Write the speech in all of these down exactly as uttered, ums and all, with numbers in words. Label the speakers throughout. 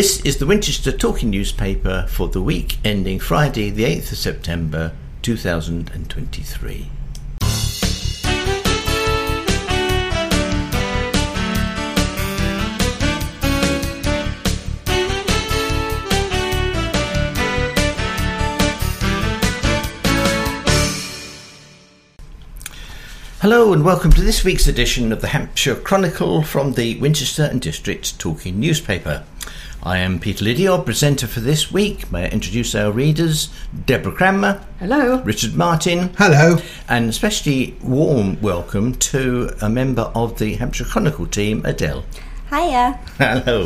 Speaker 1: This is the Winchester Talking Newspaper for the week ending Friday the eighth of September two thousand twenty-three. Hello and welcome to this week's edition of the Hampshire Chronicle from the Winchester and District Talking Newspaper. I am Peter Lydiard, presenter for this week. May I introduce our readers? Deborah Cranmer.
Speaker 2: Hello.
Speaker 1: Richard Martin.
Speaker 3: Hello.
Speaker 1: And especially warm welcome to a member of the Hampshire Chronicle team, Adele.
Speaker 4: Hiya.
Speaker 1: Hello.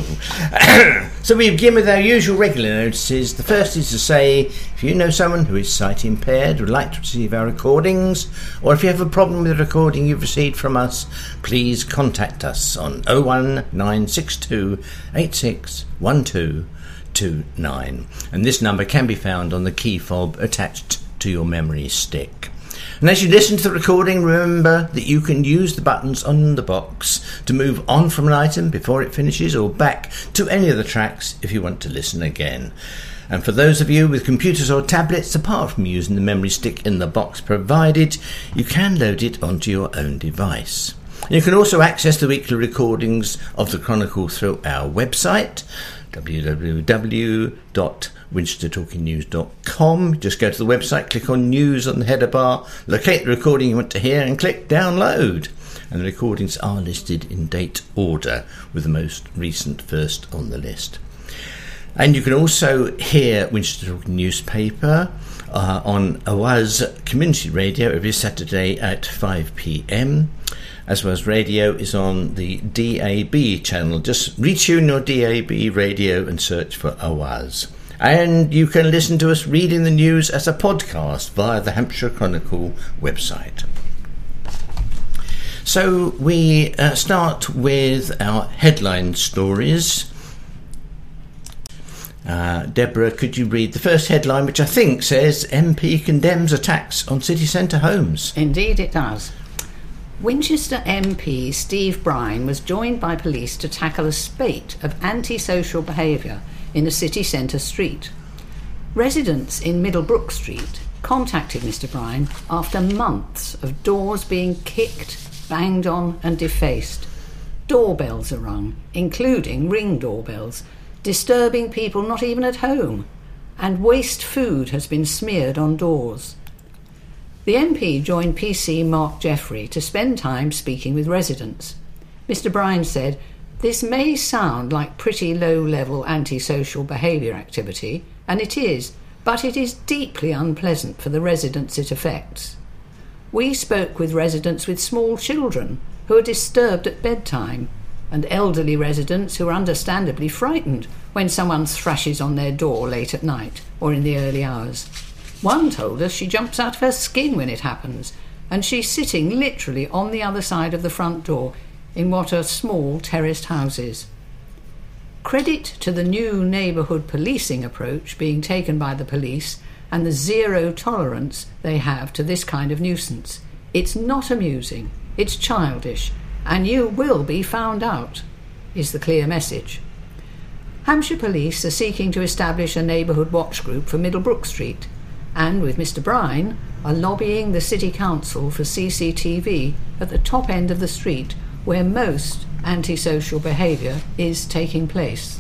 Speaker 1: So we begin with our usual regular notices. The first is to say, if you know someone who is sight impaired, would like to receive our recordings, or if you have a problem with a recording you've received from us, please contact us on oh one nine six two eight six one two two nine. And this number can be found on the key fob attached to your memory stick. And as you listen to the recording, remember that you can use the buttons on the box to move on from an item before it finishes or back to any of the tracks if you want to listen again. And for those of you with computers or tablets, apart from using the memory stick in the box provided, you can load it onto your own device. And you can also access the weekly recordings of the Chronicle through our website, w w w dot winchester talking news dot com. Just go to the website, click on News on the header bar, locate the recording you want to hear and click Download. And the recordings are listed in date order, with the most recent first on the list. And you can also hear Winchester Talking Newspaper uh, on Awaz Community Radio every Saturday at five p m. As well as radio is on the D A B channel. Just retune your D A B radio and search for Awaz. And you can listen to us reading the news as a podcast via the Hampshire Chronicle website. So we uh, start with our headline stories. Uh, Deborah, could you read the first headline, which I think says M P condemns attacks on city centre homes?
Speaker 2: Indeed it does. Winchester M P Steve Brine was joined by police to tackle a spate of antisocial behaviour in a city centre street. Residents in Middlebrook Street contacted Mr Brine after months of doors being kicked, banged on and defaced. Doorbells are rung, including ring doorbells, disturbing people not even at home, and waste food has been smeared on doors. The M P joined P C Mark Jeffrey to spend time speaking with residents. Mr Brine said, "This may sound like pretty low-level antisocial behaviour activity, and it is, but it is deeply unpleasant for the residents it affects. We spoke with residents with small children who are disturbed at bedtime, and elderly residents who are understandably frightened when someone thrashes on their door late at night or in the early hours. One told us she jumps out of her skin when it happens, and she's sitting literally on the other side of the front door in what are small terraced houses." Credit to the new neighbourhood policing approach being taken by the police and the zero tolerance they have to this kind of nuisance. It's not amusing, it's childish, and you will be found out, is the clear message. Hampshire Police are seeking to establish a neighbourhood watch group for Middlebrook Street, and with Mr Brine are lobbying the City Council for C C T V at the top end of the street where most antisocial behaviour is taking place.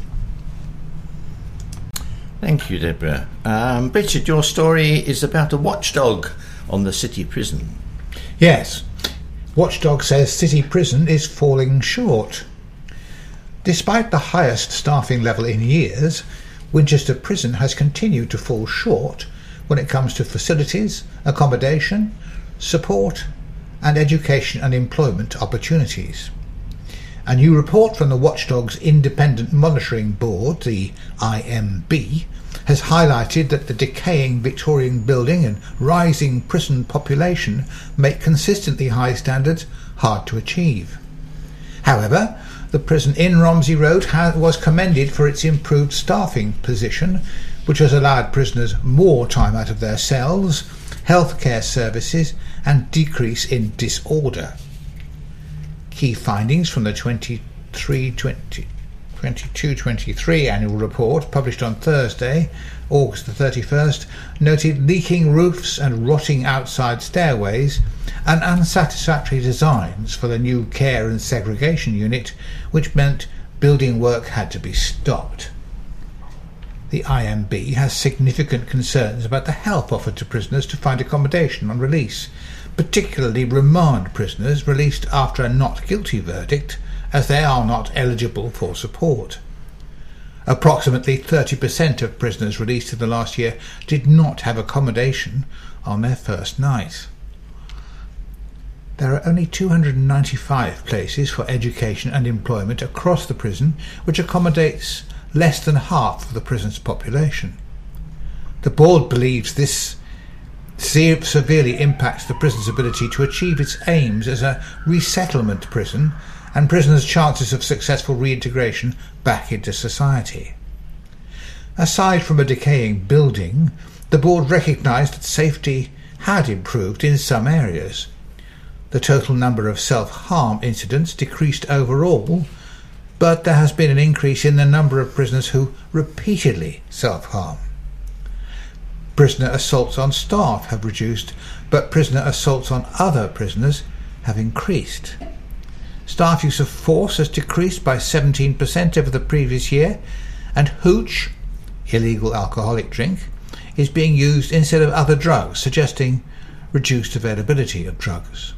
Speaker 1: Thank you, Deborah. Um, Richard, your story is about a watchdog on the city prison.
Speaker 3: Yes. Watchdog says city prison is falling short. Despite the highest staffing level in years, Winchester Prison has continued to fall short when it comes to facilities, accommodation, support and education and employment opportunities. A new report from the Watchdog's Independent Monitoring Board, the I M B, has highlighted that the decaying Victorian building and rising prison population make consistently high standards hard to achieve. However, the prison in Romsey Road ha- was commended for its improved staffing position, which has allowed prisoners more time out of their cells, healthcare services and decrease in disorder. Key findings from the twenty-three twenty twenty-two twenty-three annual report, published on Thursday, August the thirty-first, noted leaking roofs and rotting outside stairways and unsatisfactory designs for the new care and segregation unit, which meant building work had to be stopped. The I M B has significant concerns about the help offered to prisoners to find accommodation on release, particularly remand prisoners released after a not guilty verdict, as they are not eligible for support. Approximately thirty percent of prisoners released in the last year did not have accommodation on their first night. There are only two hundred ninety-five places for education and employment across the prison, which accommodates less than half of the prison's population. The board believes this se- severely impacts the prison's ability to achieve its aims as a resettlement prison and prisoners' chances of successful reintegration back into society. Aside from a decaying building, the board recognised that safety had improved in some areas. The total number of self-harm incidents decreased overall, but there has been an increase in the number of prisoners who repeatedly self-harm. Prisoner assaults on staff have reduced, but prisoner assaults on other prisoners have increased. Staff use of force has decreased by seventeen percent over the previous year, and hooch, illegal alcoholic drink, is being used instead of other drugs, suggesting reduced availability of drugs.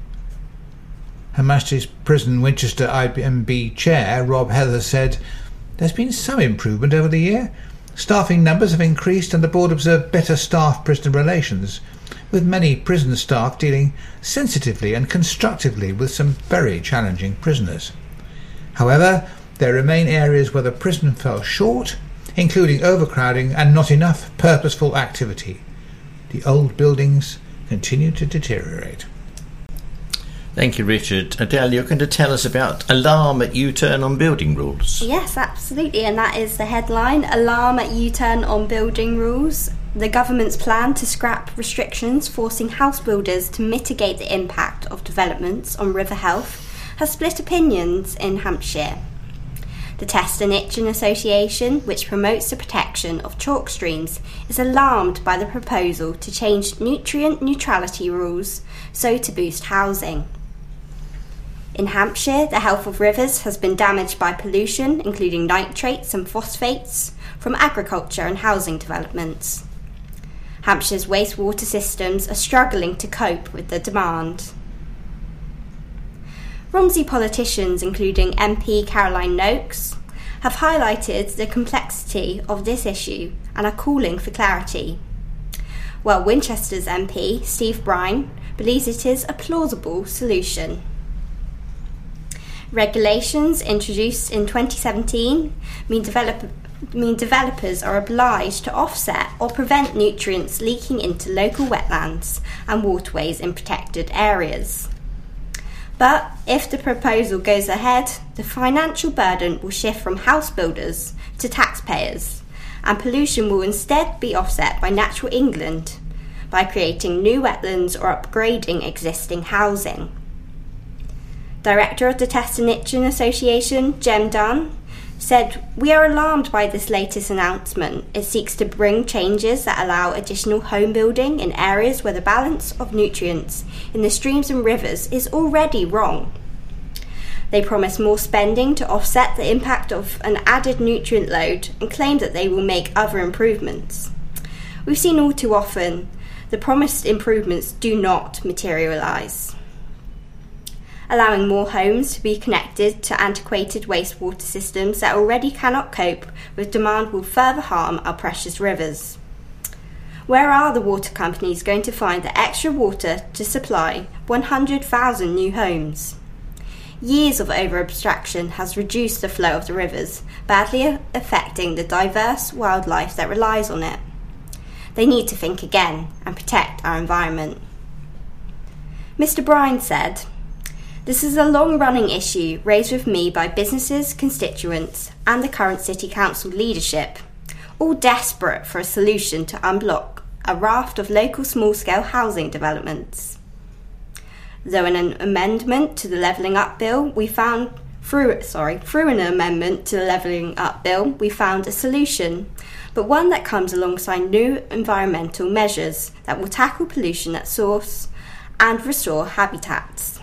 Speaker 3: Her Majesty's Prison Winchester I M B Chair Rob Heather said, "There's been some improvement over the year. Staffing numbers have increased and the board observed better staff-prisoner relations, with many prison staff dealing sensitively and constructively with some very challenging prisoners. However, there remain areas where the prison fell short, including overcrowding and not enough purposeful activity. The old buildings continue to deteriorate."
Speaker 1: Thank you, Richard. Adele, you're going to tell us about alarm at U-turn on building rules.
Speaker 4: Yes, absolutely, and that is the headline, Alarm at U-turn on building rules. The government's plan to scrap restrictions forcing house builders to mitigate the impact of developments on river health has split opinions in Hampshire. The Test and Itchen Association, which promotes the protection of chalk streams, is alarmed by the proposal to change nutrient neutrality rules so to boost housing. In Hampshire, the health of rivers has been damaged by pollution, including nitrates and phosphates, from agriculture and housing developments. Hampshire's wastewater systems are struggling to cope with the demand. Romsey politicians, including M P Caroline Noakes, have highlighted the complexity of this issue and are calling for clarity, while Winchester's M P Steve Brine believes it is a plausible solution. Regulations introduced in twenty seventeen mean, develop- mean developers are obliged to offset or prevent nutrients leaking into local wetlands and waterways in protected areas. But if the proposal goes ahead, the financial burden will shift from house builders to taxpayers, and pollution will instead be offset by Natural England by creating new wetlands or upgrading existing housing. Director of the Test and Itchen Association, Jem Dunn, said, "We are alarmed by this latest announcement. It seeks to bring changes that allow additional home building in areas where the balance of nutrients in the streams and rivers is already wrong. They promise more spending to offset the impact of an added nutrient load and claim that they will make other improvements. We've seen all too often the promised improvements do not materialise. Allowing more homes to be connected to antiquated wastewater systems that already cannot cope with demand will further harm our precious rivers. Where are the water companies going to find the extra water to supply one hundred thousand new homes? Years of over-abstraction has reduced the flow of the rivers, badly affecting the diverse wildlife that relies on it. They need to think again and protect our environment." Mister Brine said, "This is a long-running issue raised with me by businesses, constituents and the current City Council leadership, all desperate for a solution to unblock a raft of local small-scale housing developments. Though in an amendment to the Levelling Up Bill, we found Through, sorry, through an amendment to the Levelling Up Bill, we found a solution, but one that comes alongside new environmental measures that will tackle pollution at source and restore habitats.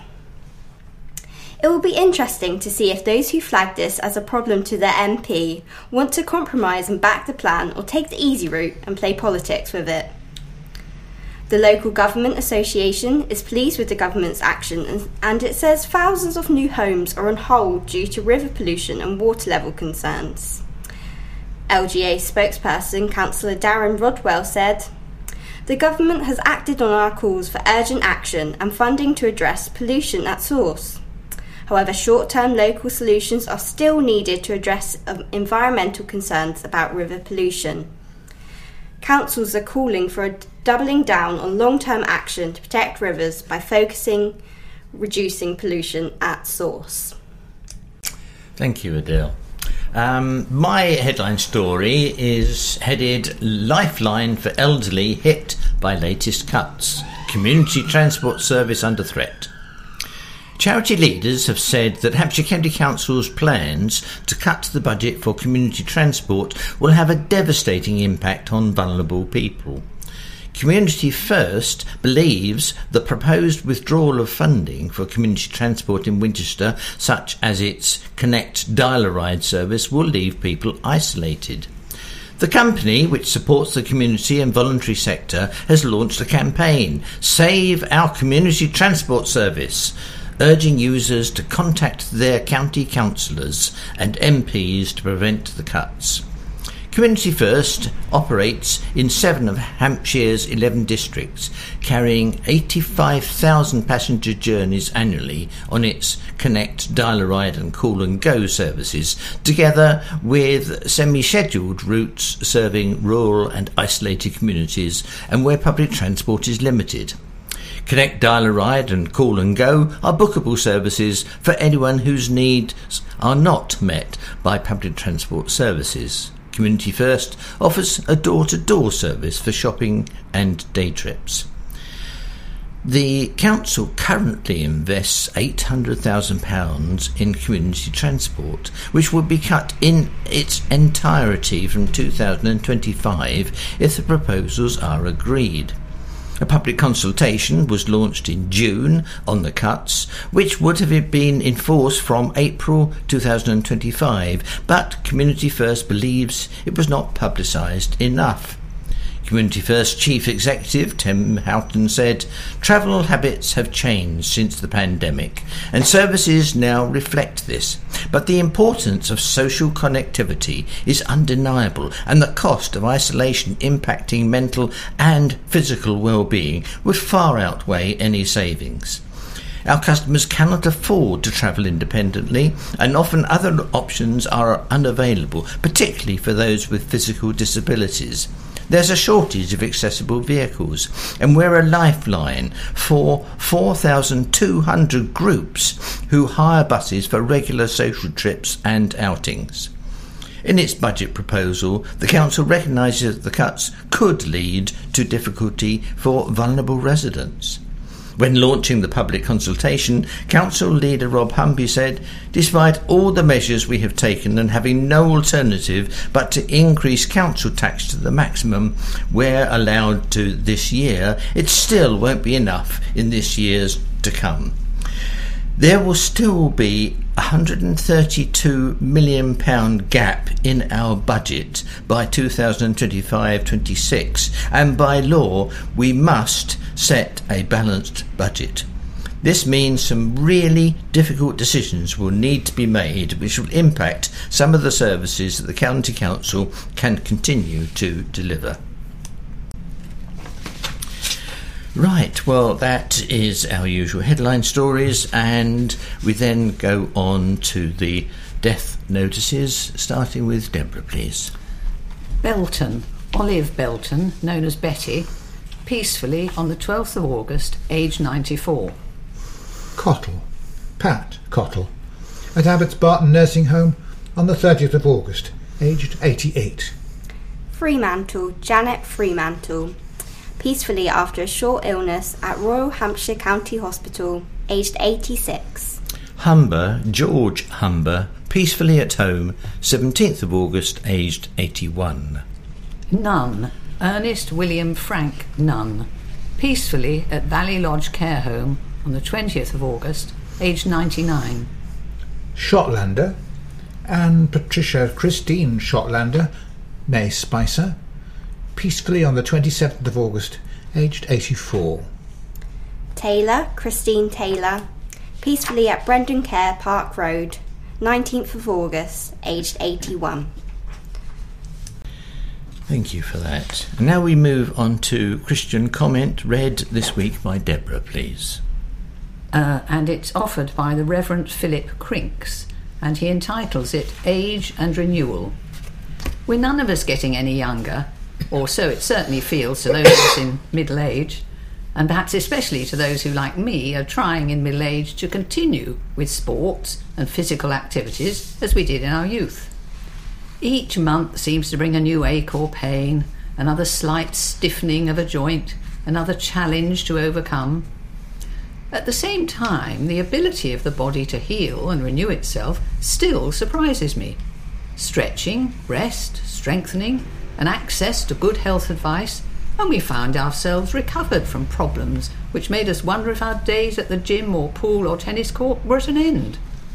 Speaker 4: It will be interesting to see if those who flagged this as a problem to their M P want to compromise and back the plan, or take the easy route and play politics with it. The Local Government Association is pleased with the government's action, and it says thousands of new homes are on hold due to river pollution and water level concerns. L G A spokesperson Councillor Darren Rodwell said, "The government has acted on our calls for urgent action and funding to address pollution at source. However, short-term local solutions are still needed to address environmental concerns about river pollution. Councils are calling for a doubling down on long-term action to protect rivers by focusing reducing pollution at source."
Speaker 1: Thank you, Adele. Um, my headline story is headed "Lifeline for Elderly Hit by Latest Cuts. Community Transport Service Under Threat." Charity leaders have said that Hampshire County Council's plans to cut the budget for community transport will have a devastating impact on vulnerable people. Community First believes the proposed withdrawal of funding for community transport in Winchester, such as its Connect Dial-A-Ride service, will leave people isolated. The company, which supports the community and voluntary sector, has launched a campaign, Save Our Community Transport Service, urging users to contact their county councillors and M Ps to prevent the cuts. Community First operates in seven of Hampshire's eleven districts, carrying eighty-five thousand passenger journeys annually on its Connect, Dial-A-Ride and Call and Go services, together with semi-scheduled routes serving rural and isolated communities and where public transport is limited. Connect, Dial-A-Ride and Call and Go are bookable services for anyone whose needs are not met by public transport services. Community First offers a door-to-door service for shopping and day trips. The council currently invests eight hundred thousand pounds in community transport, which would be cut in its entirety from two thousand twenty-five if the proposals are agreed. A public consultation was launched in June on the cuts, which would have been in force from April two thousand twenty-five, but Community First believes it was not publicised enough. Community First Chief Executive Tim Houghton said, "Travel habits have changed since the pandemic, and services now reflect this. But the importance of social connectivity is undeniable, and the cost of isolation impacting mental and physical well-being would far outweigh any savings. Our customers cannot afford to travel independently, and often other options are unavailable, particularly for those with physical disabilities. There's a shortage of accessible vehicles, and we're a lifeline for four thousand two hundred groups who hire buses for regular social trips and outings." In its budget proposal, the council recognises that the cuts could lead to difficulty for vulnerable residents. When launching the public consultation, Council leader Rob Humby said, "Despite all the measures we have taken and having no alternative but to increase council tax to the maximum we're allowed to this year, it still won't be enough in this year's to come. There will still be a one hundred thirty-two million pounds gap in our budget by two thousand twenty-five twenty-six, and by law we must set a balanced budget. This means some really difficult decisions will need to be made, which will impact some of the services that the County Council can continue to deliver." Right, well, that is our usual headline stories, and we then go on to the death notices, starting with Deborah, please.
Speaker 2: Belton, Olive Belton, known as Betty, peacefully on the twelfth of August, aged ninety-four.
Speaker 3: Cottle, Pat Cottle, at Abbots Barton Nursing Home on the thirtieth of August, aged eighty-eight.
Speaker 4: Fremantle, Janet Fremantle, peacefully after a short illness at Royal Hampshire County Hospital, aged eighty-six.
Speaker 1: Humber, George Humber, peacefully at home, seventeenth of August, aged eighty-one.
Speaker 2: Nunn, Ernest William Frank Nunn, peacefully at Valley Lodge Care Home on the twentieth of August, aged ninety-nine.
Speaker 3: Shotlander, Anne Patricia Christine Shotlander, née Spicer, peacefully on the twenty-seventh of August, aged eighty-four.
Speaker 4: Taylor, Christine Taylor, peacefully at Brendan Care Park Road, nineteenth of August, aged eighty-one.
Speaker 1: Thank you for that. And now we move on to Christian comment read this week by Deborah, please.
Speaker 2: Uh, and it's offered by the Reverend Philip Crinks, and he entitles it Age and Renewal. We're none of us getting any younger, or so it certainly feels to those of us in middle age, and perhaps especially to those who, like me, are trying in middle age to continue with sports and physical activities as we did in our youth. Each month seems to bring a new ache or pain, another slight stiffening of a joint, another challenge to overcome. At the same time, the ability of the body to heal and renew itself still surprises me. Stretching, rest, strengthening, and access to good health advice, and we found ourselves recovered from problems which made us wonder if our days at the gym or pool or tennis court were at an end.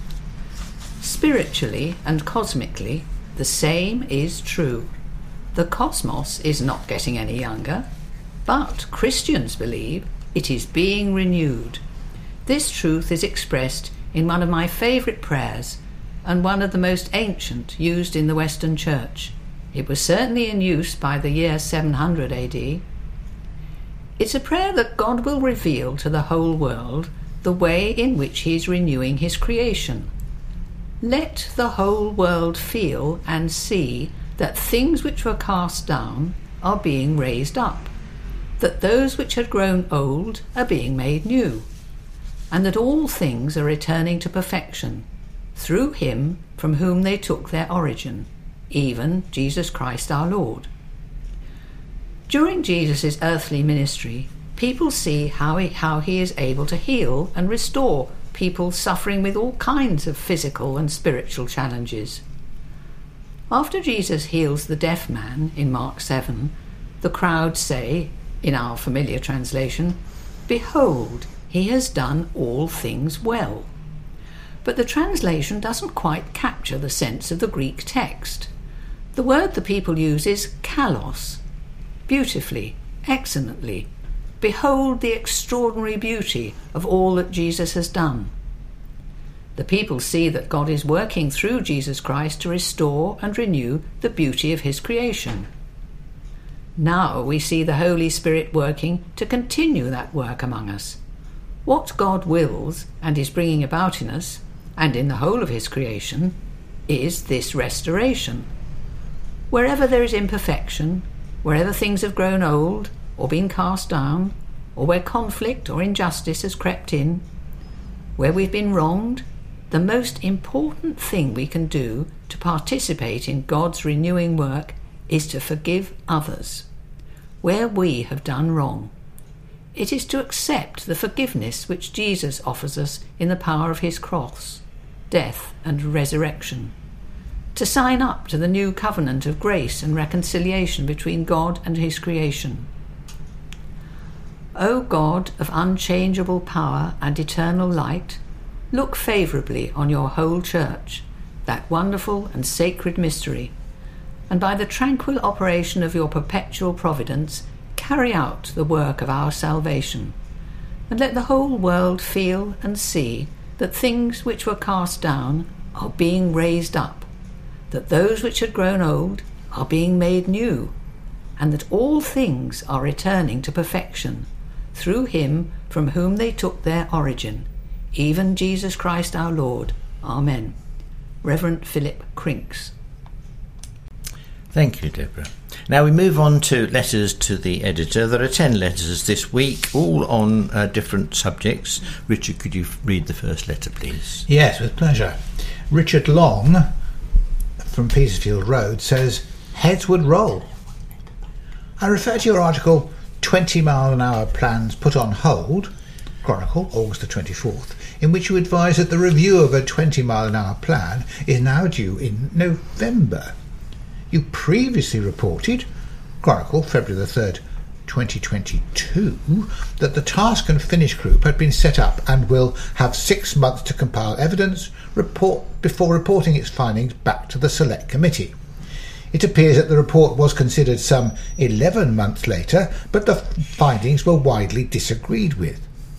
Speaker 2: Spiritually and cosmically, the same is true. The cosmos is not getting any younger, but Christians believe it is being renewed. This truth is expressed in one of my favourite prayers, and one of the most ancient used in the Western Church. It was certainly in use by the year seven hundred A D. It's a prayer that God will reveal to the whole world the way in which he is renewing his creation. Let the whole world feel and see that things which were cast down are being raised up, that those which had grown old are being made new, and that all things are returning to perfection, through him from whom they took their origin, even Jesus Christ our Lord. During Jesus' earthly ministry, people see how he, how he is able to heal and restore people suffering with all kinds of physical and spiritual challenges. After Jesus heals the deaf man in Mark seven, the crowd say, in our familiar translation, "Behold, he has done all things well." But the translation doesn't quite capture the sense of the Greek text. The word the people use is kalos, beautifully, excellently. Behold the extraordinary beauty of all that Jesus has done. The people see that God is working through Jesus Christ to restore and renew the beauty of his creation. Now we see the Holy Spirit working to continue that work among us. What God wills and is bringing about in us, and in the whole of his creation, is this restoration. Wherever there is imperfection, wherever things have grown old or been cast down, or where conflict or injustice has crept in, where we've been wronged, the most important thing we can do to participate in God's renewing work is to forgive others where we have done wrong. It is to accept the forgiveness which Jesus offers us in the power of his cross, death and resurrection, to sign up to the new covenant of grace and reconciliation between God and his creation. O God of unchangeable power and eternal light, look favourably on your whole church, that wonderful and sacred mystery, and by the tranquil operation of your perpetual providence, carry out the work of our salvation, and let the whole world feel and see that things which were cast down are being raised up, that those which had grown old are being made new, and that all things are returning to perfection, through him from whom they took their origin, even Jesus Christ our Lord. Amen. Reverend Philip Crinks.
Speaker 1: Thank you, Deborah. Now we move on to letters to the editor. There are ten letters this week, all on uh, different subjects. Richard, could you read the first letter, please?
Speaker 3: Yes, with pleasure. Richard Long from Petersfield Road says, Headswood Roll. I refer to your article, twenty mile an hour plans put on hold, Chronicle, August the twenty-fourth, in which you advise that the review of a twenty mile an hour plan is now due in November. You previously reported, Chronicle, February the third, twenty twenty-two, that the task and finish group had been set up and will have six months to compile evidence report before reporting its findings back to the Select Committee. It appears that the report was considered some eleven months later, but the findings were widely disagreed with.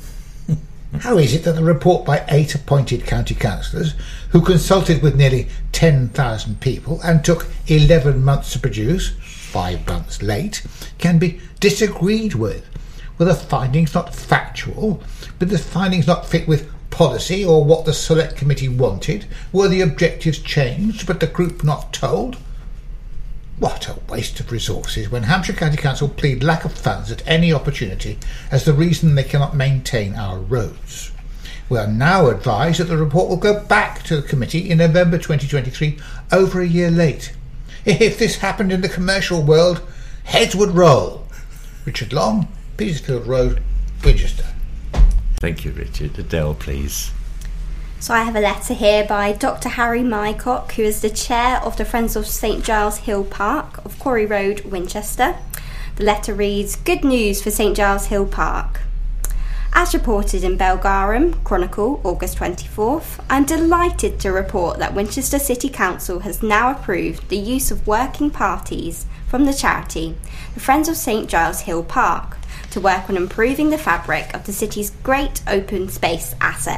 Speaker 3: How is it that the report by eight appointed county councillors, who consulted with nearly ten thousand people and took eleven months to produce, five months late, can be disagreed with? Were the findings not factual? Did the findings not fit with policy or what the Select Committee wanted? Were the objectives changed but the group not told? What a waste of resources when Hampshire County Council plead lack of funds at any opportunity as the reason they cannot maintain our roads. We are now advised that the report will go back to the committee in November twenty twenty-three, over a year late. If this happened in the commercial world, heads would roll. Richard Long, Petersfield Road, Winchester.
Speaker 1: Thank you, Richard. Adele, please.
Speaker 4: So I have a letter here by Doctor Harry Mycock, who is the chair of the Friends of St Giles Hill Park of Quarry Road, Winchester. The letter reads, "Good news for St Giles Hill Park. As reported in Belgarum Chronicle, August twenty-fourth, I'm delighted to report that Winchester City Council has now approved the use of working parties from the charity, the Friends of St Giles Hill Park, to work on improving the fabric of the city's great open space asset.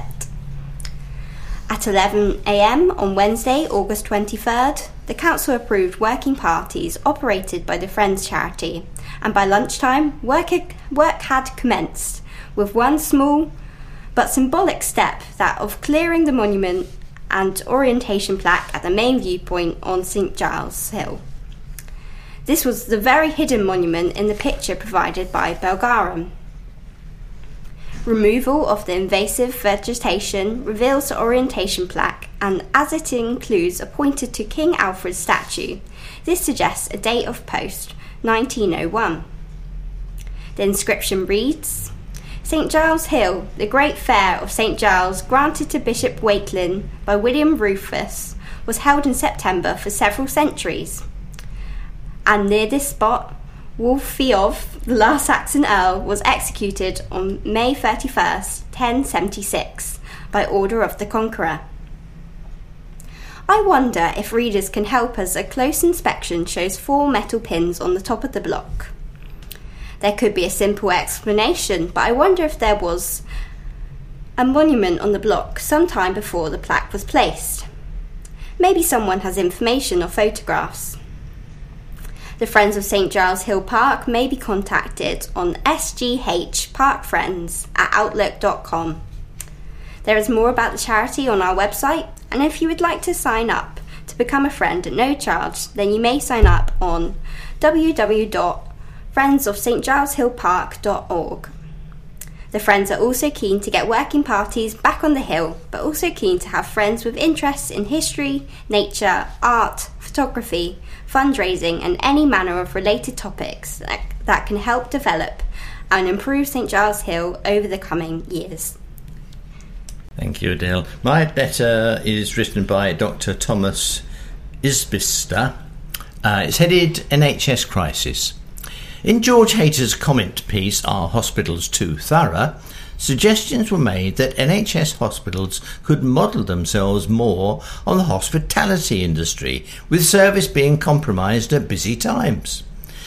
Speaker 4: At eleven a m on Wednesday, August twenty-third, the council approved working parties operated by the Friends charity, and by lunchtime, work, work had commenced, with one small but symbolic step, that of clearing the monument and orientation plaque at the main viewpoint on St Giles Hill. This was the very hidden monument in the picture provided by Belgarum. Removal of the invasive vegetation reveals the orientation plaque, and as it includes a pointer to King Alfred's statue, this suggests a date of post nineteen oh one. The inscription reads, "St Giles Hill, the great fair of St Giles, granted to Bishop Wakelin by William Rufus, was held in September for several centuries. And near this spot, Wulfeof, the last Saxon earl, was executed on May thirty-first, ten seventy-six, by order of the Conqueror." I wonder if readers can help us. A close inspection shows four metal pins on the top of the block. There could be a simple explanation, but I wonder if there was a monument on the block sometime before the plaque was placed. Maybe someone has information or photographs. The Friends of St Giles Hill Park may be contacted on s g h park friends at outlook dot com. There is more about the charity on our website, and if you would like to sign up to become a friend at no charge, then you may sign up on w w w dot friends of st giles hill park dot org. The Friends are also keen to get working parties back on the hill, but also keen to have friends with interests in history, nature, art, photography, fundraising and any manner of related topics that, that can help develop and improve St Giles Hill over the coming years.
Speaker 1: Thank you, Adele. My letter is written by Doctor Thomas Isbister. Uh, it's headed N H S Crisis. In George Hayter's comment piece, Are Hospitals Too Thorough?, suggestions were made that N H S hospitals could model themselves more on the hospitality industry, with service being compromised at busy times.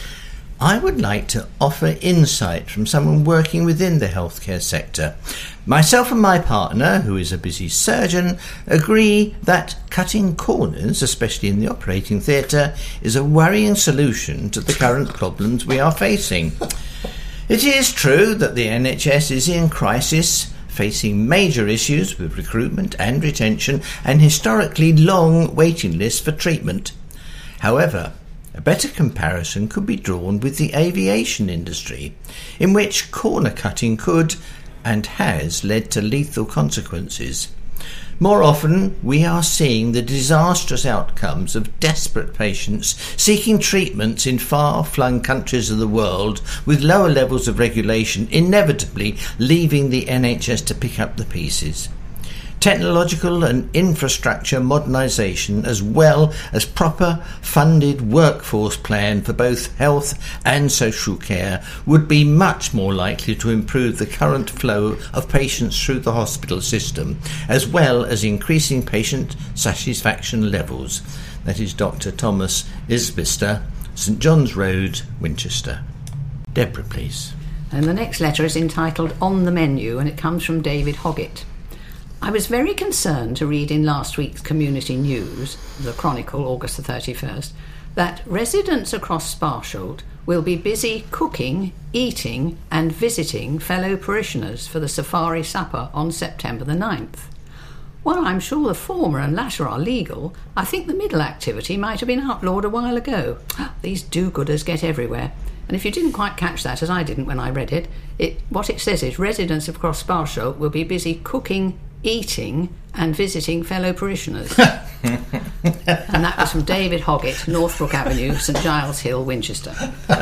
Speaker 1: I would like to offer insight from someone working within the healthcare sector. Myself and my partner, who is a busy surgeon, agree that cutting corners, especially in the operating theatre, is a worrying solution to the current problems we are facing. It is true that the N H S is in crisis, facing major issues with recruitment and retention and historically long waiting lists for treatment. However, a better comparison could be drawn with the aviation industry, in which corner cutting could and has led to lethal consequences. More often, we are seeing the disastrous outcomes of desperate patients seeking treatments in far-flung countries of the world with lower levels of regulation, inevitably leaving the N H S to pick up the pieces. technological and infrastructure modernisation, as well as proper funded workforce plan for both health and social care, would be much more likely to improve the current flow of patients through the hospital system, as well as increasing patient satisfaction levels. That is Doctor Thomas Isbister, St John's Road, Winchester. Deborah, please.
Speaker 2: And the next letter is entitled On the Menu, and it comes from David Hoggett. I was very concerned to read in last week's Community News, the Chronicle, August the thirty-first, that residents across Sparsholt will be busy cooking, eating and visiting fellow parishioners for the Safari Supper on September the ninth. While I'm sure the former and latter are legal, I think the middle activity might have been outlawed a while ago. These do-gooders get everywhere. And if you didn't quite catch that, as I didn't when I read it, it what it says is residents of Cross Sparsholt will be busy cooking, eating and visiting fellow parishioners. And that was from David Hoggett, Northbrook Avenue, St Giles Hill, Winchester.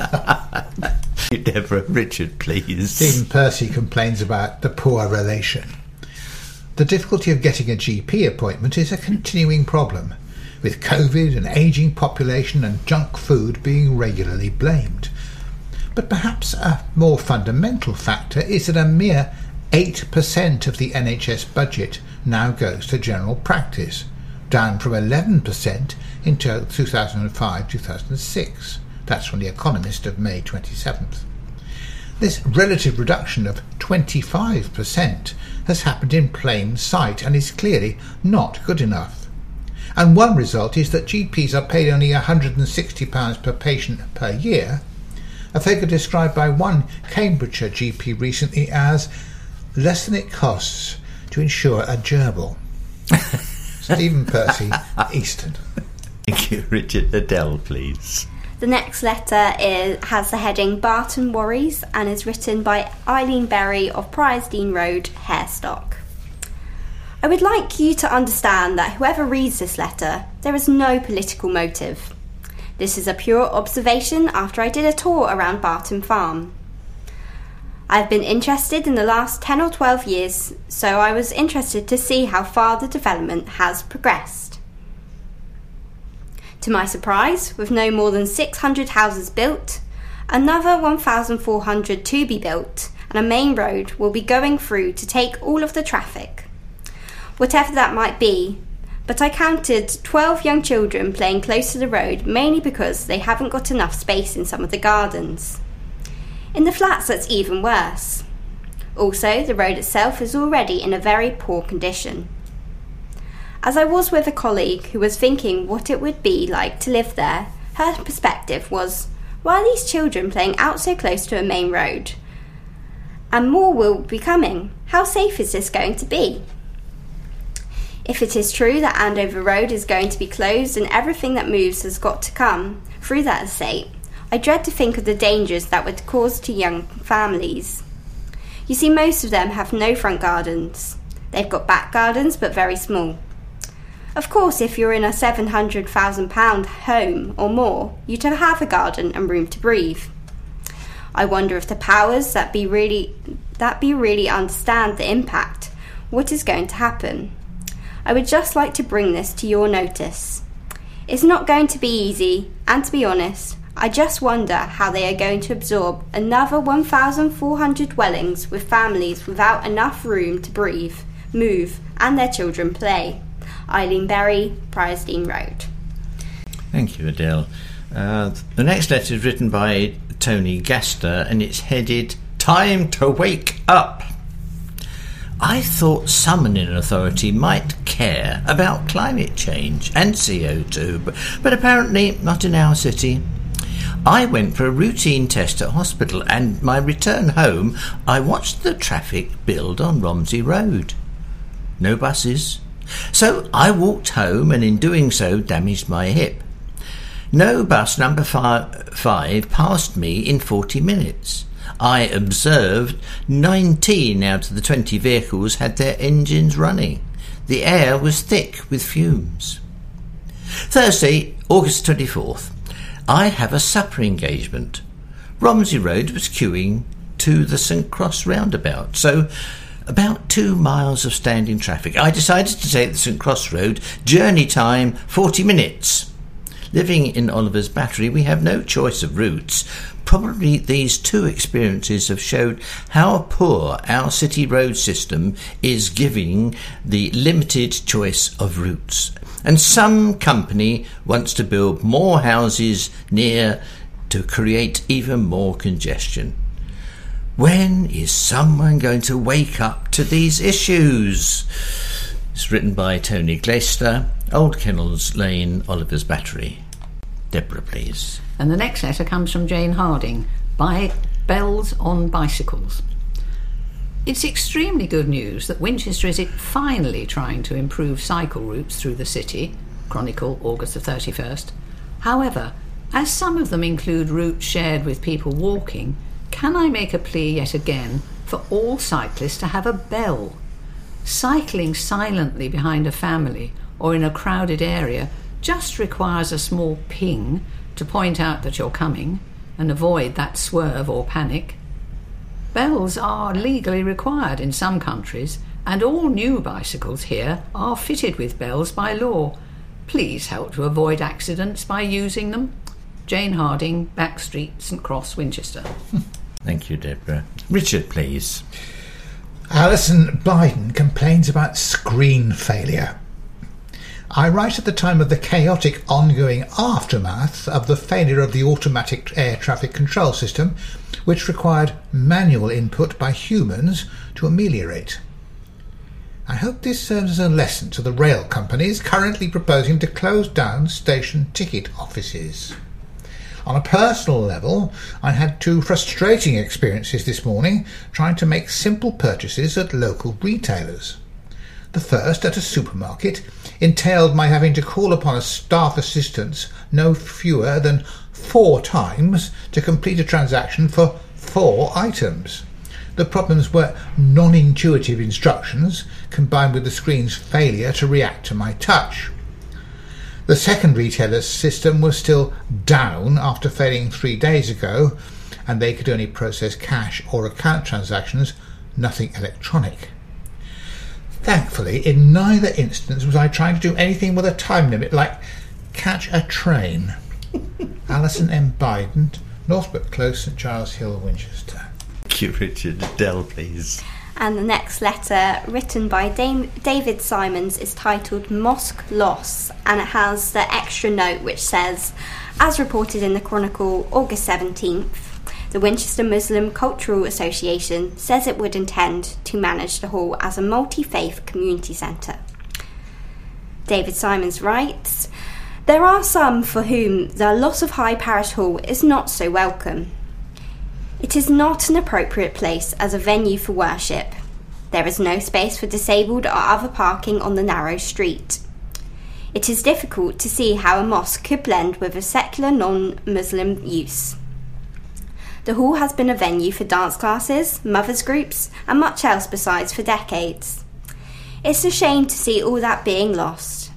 Speaker 1: Deborah, Richard, please.
Speaker 3: Stephen Percy complains about the poor relation. The difficulty of getting a G P appointment is a continuing problem, with COVID, an ageing population and junk food being regularly blamed. But perhaps a more fundamental factor is that a mere eight percent of the N H S budget now goes to general practice, down from eleven percent in two thousand five to two thousand six. That's from The Economist of May twenty-seventh. This relative reduction of twenty-five percent has happened in plain sight and is clearly not good enough. And one result is that G Ps are paid only one hundred sixty pounds per patient per year, a figure described by one Cambridgeshire G P recently as less than it costs to insure a gerbil. Stephen Percy, Easton.
Speaker 1: Thank you, Richard. Adele, please.
Speaker 4: The next letter is, has the heading Barton Worries and is written by Eileen Berry of Priorsdean Road, Harestock. I would like you to understand that whoever reads this letter, there is no political motive. This is a pure observation after I did a tour around Barton Farm. I've been interested in the last ten or twelve years, so I was interested to see how far the development has progressed. To my surprise, with no more than six hundred houses built, another one thousand four hundred to be built, and a main road will be going through to take all of the traffic. Whatever that might be, but I counted twelve young children playing close to the road, mainly because they haven't got enough space in some of the gardens. In the flats, that's even worse. Also, the road itself is already in a very poor condition. As I was with a colleague who was thinking what it would be like to live there, her perspective was, why are these children playing out so close to a main road? And more will be coming. How safe is this going to be? If it is true that Andover Road is going to be closed and everything that moves has got to come through that estate, I dread to think of the dangers that would cause to young families. You see, most of them have no front gardens. They've got back gardens, but very small. Of course, if you're in a seven hundred thousand pounds home or more, you'd have a garden and room to breathe. I wonder if the powers that be really that be really understand the impact, what is going to happen. I would just like to bring this to your notice. It's not going to be easy, and to be honest, I just wonder how they are going to absorb another one thousand four hundred dwellings with families without enough room to breathe, move, and their children play. Eileen Berry, Priorsdean Road.
Speaker 1: Thank you, Adele. Uh, the next letter is written by Tony Gaster and it's headed Time to Wake Up. I thought summoning authority might care about climate change and C O two, but, but apparently not in our city. I went for a routine test at hospital and my return home I watched the traffic build on Romsey Road. No buses. So I walked home and in doing so damaged my hip. No bus number five, five passed me in forty minutes. I observed nineteen out of the twenty vehicles had their engines running. The air was thick with fumes. Thursday, August twenty-fourth. I have a supper engagement. Romsey Road was queuing to the St Cross roundabout, so About two miles of standing traffic. I decided to take the St Cross Road. Journey time, forty minutes. Living in Oliver's Battery, we have no choice of routes. Probably these two experiences have showed how poor our city road system is giving the limited choice of routes. And some company wants to build more houses near to create even more congestion. When is someone going to wake up to these issues? It's written by Tony Glaister, Old Kennels Lane, Oliver's Battery. Deborah, please.
Speaker 2: And the next letter comes from Jane Harding, by Bells on Bicycles. It's extremely good news that Winchester is finally trying to improve cycle routes through the city. Chronicle, August the thirty-first. However, as some of them include routes shared with people walking, can I make a plea yet again for all cyclists to have a bell? Cycling silently behind a family or in a crowded area just requires a small ping to point out that you're coming and avoid that swerve or panic. Bells are legally required in some countries, and all new bicycles here are fitted with bells by law. Please help to avoid accidents by using them. Jane Harding, Back Street, St Cross, Winchester.
Speaker 1: Thank you, Deborah. Richard, please.
Speaker 3: Alison Biden complains about screen failure. I write at the time of the chaotic ongoing aftermath of the failure of the automatic air traffic control system, which required manual input by humans to ameliorate. I hope this serves as a lesson to the rail companies currently proposing to close down station ticket offices. On a personal level, I had two frustrating experiences this morning trying to make simple purchases at local retailers. The first, at a supermarket, entailed my having to call upon a staff assistant no fewer than four times to complete a transaction for four items. The problems were non-intuitive instructions combined with the screen's failure to react to my touch. The second retailer's system was still down after failing three days ago, and they could only process cash or account transactions, nothing electronic. Thankfully, in neither instance was I trying to do anything with a time limit like catch a train. Alison M. Biden, Northbrook Close, St Giles Hill, Winchester.
Speaker 1: Thank you, Richard. Adele, please.
Speaker 4: And the next letter, written by Dame David Simons, is titled Mosque Loss, and it has the extra note which says, as reported in the Chronicle, August seventeenth, the Winchester Muslim Cultural Association says it would intend to manage the hall as a multi-faith community centre. David Simons writes, there are some for whom the loss of High Parish Hall is not so welcome. It is not an appropriate place as a venue for worship. There is no space for disabled or other parking on the narrow street. It is difficult to see how a mosque could blend with a secular non-Muslim use. The hall has been a venue for dance classes, mothers' groups, and much else besides for decades. It's a shame to see all that being lost.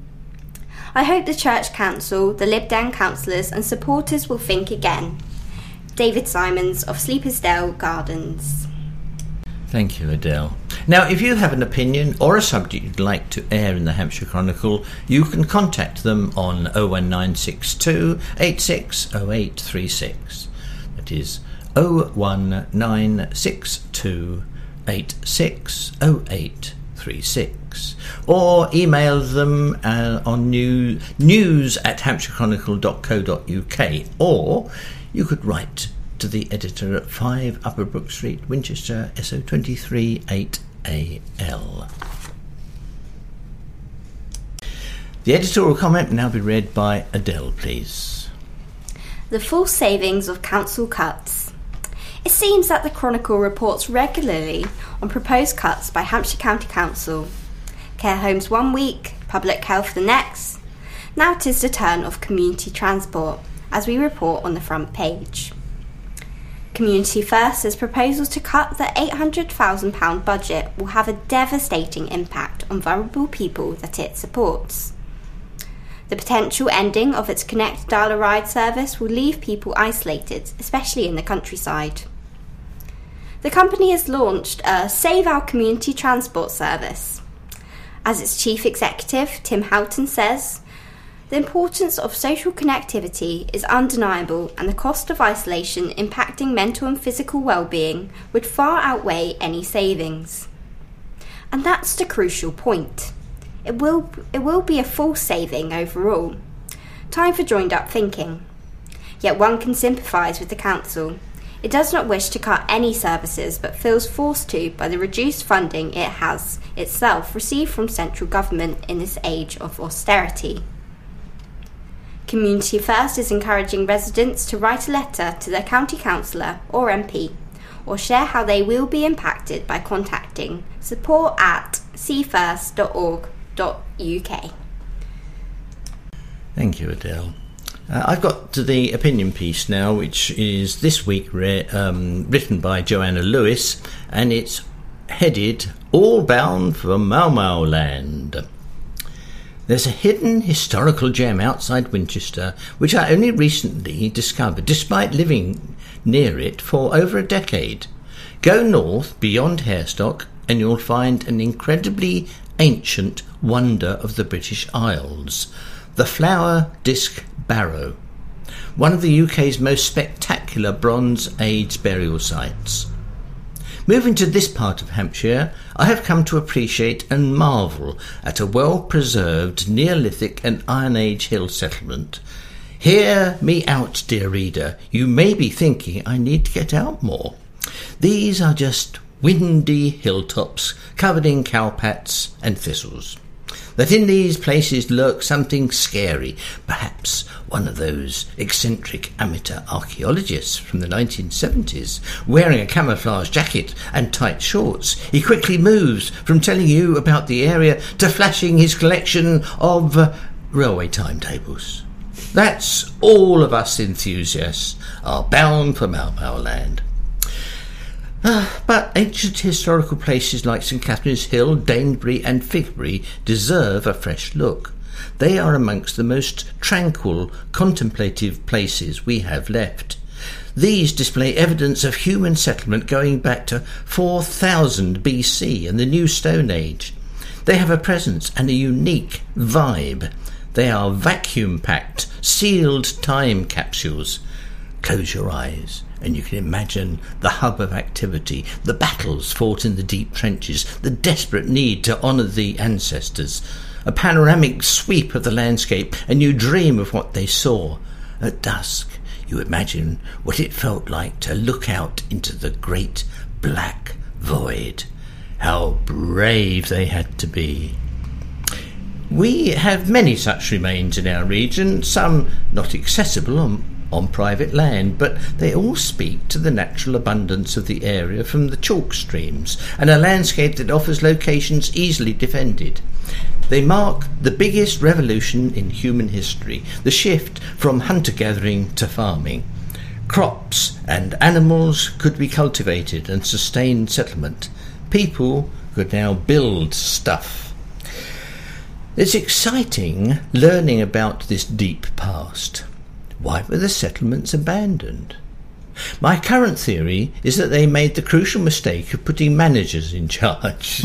Speaker 4: I hope the Church Council, the Lib Dem councillors and supporters will think again. David Simons of Sleepersdale Gardens.
Speaker 1: Thank you, Adele. Now, if you have an opinion or a subject you'd like to air in the Hampshire Chronicle, you can contact them on oh one nine six two, eight six oh eight three six. That is oh one nine six two, eight six oh eight three six. Or email them uh, on new, news at hampshire chronicle dot co dot uk, or you could write to the editor at five Upper Brook Street, Winchester, S O two three eight A L. The editorial comment now be read by Adele, please.
Speaker 4: The false savings of council cuts. It seems that the Chronicle reports regularly on proposed cuts by Hampshire County Council. Care homes one week, public health the next. Now it is the turn of community transport, as we report on the front page. Community First says proposals to cut the eight hundred thousand pounds budget will have a devastating impact on vulnerable people that it supports. The potential ending of its Connect Dial a Ride service will leave people isolated, especially in the countryside. The company has launched a Save Our Community transport service. As its chief executive, Tim Houghton, says, the importance of social connectivity is undeniable, and the cost of isolation impacting mental and physical well-being would far outweigh any savings. And that's the crucial point. It will, it will be a full saving overall. Time for joined-up thinking. Yet one can sympathise with the council. It does not wish to cut any services, but feels forced to by the reduced funding it has itself received from central government in this age of austerity. Community First is encouraging residents to write a letter to their county councillor or M P, or share how they will be impacted by contacting support at c first dot org dot u k.
Speaker 1: Thank you, Adele. Uh, I've got to the opinion piece now, which is this week re- um, written by Joanna Lewis, and it's headed All Bound for Mau Mau Land. There's a hidden historical gem outside Winchester, which I only recently discovered, despite living near it for over a decade. Go north beyond Harestock and you'll find an incredibly ancient wonder of the British Isles, the Flower Disc Barrow, one of the U K's most spectacular Bronze Age burial sites. Moving to this part of Hampshire, I have come to appreciate and marvel at a well-preserved Neolithic and Iron Age hill settlement. Hear me out, dear reader. You may be thinking I need to get out more. These are just windy hilltops covered in cowpats and thistles. That in these places lurks something scary, perhaps one of those eccentric amateur archaeologists from the nineteen seventies, wearing a camouflage jacket and tight shorts. He quickly moves from telling you about the area to flashing his collection of uh, railway timetables. That's all of us enthusiasts are bound for Mau Mau Land. Uh, but ancient historical places like St Catherine's Hill, Danebury and Figbury deserve a fresh look. They are amongst the most tranquil, contemplative places we have left. These display evidence of human settlement going back to four thousand B C and the New Stone Age. They have a presence and a unique vibe. They are vacuum-packed, sealed time capsules. Close your eyes and you can imagine the hub of activity, the battles fought in the deep trenches, the desperate need to honour the ancestors, a panoramic sweep of the landscape, and you dream of what they saw. At dusk, you imagine what it felt like to look out into the great black void. How brave they had to be. We have many such remains in our region, some not accessible on on private land, but they all speak to the natural abundance of the area from the chalk streams and a landscape that offers locations easily defended. They mark the biggest revolution in human history, the shift from hunter-gathering to farming. Crops and animals could be cultivated and sustain settlement. People could now build stuff. It's exciting learning about this deep past. Why were the settlements abandoned? My current theory is that they made the crucial mistake of putting managers in charge.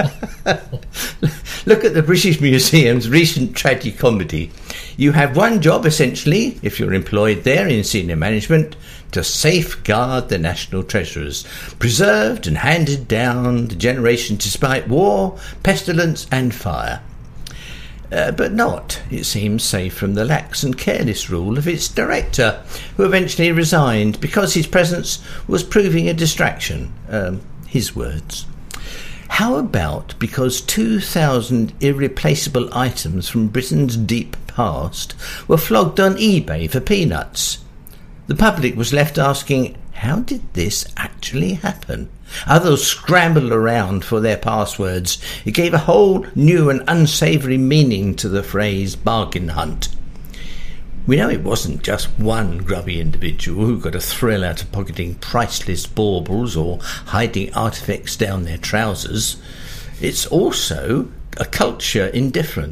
Speaker 1: Look at the British Museum's recent tragicomedy. You have one job, essentially, if you're employed there in senior management, to safeguard the national treasures, preserved and handed down the generation despite war, pestilence and fire. Uh, but not, it seems, safe from the lax and careless rule of its director, who eventually resigned because his presence was proving a distraction. Um, his words. How about because two thousand irreplaceable items from Britain's deep past were flogged on eBay for peanuts? The public was left asking, how did this actually happen? Others scrambled around for their passwords. It gave a whole new and unsavoury meaning to the phrase bargain hunt. We know it wasn't just one grubby individual who got a thrill out of pocketing priceless baubles or hiding artefacts down their trousers. It's also a culture indifference.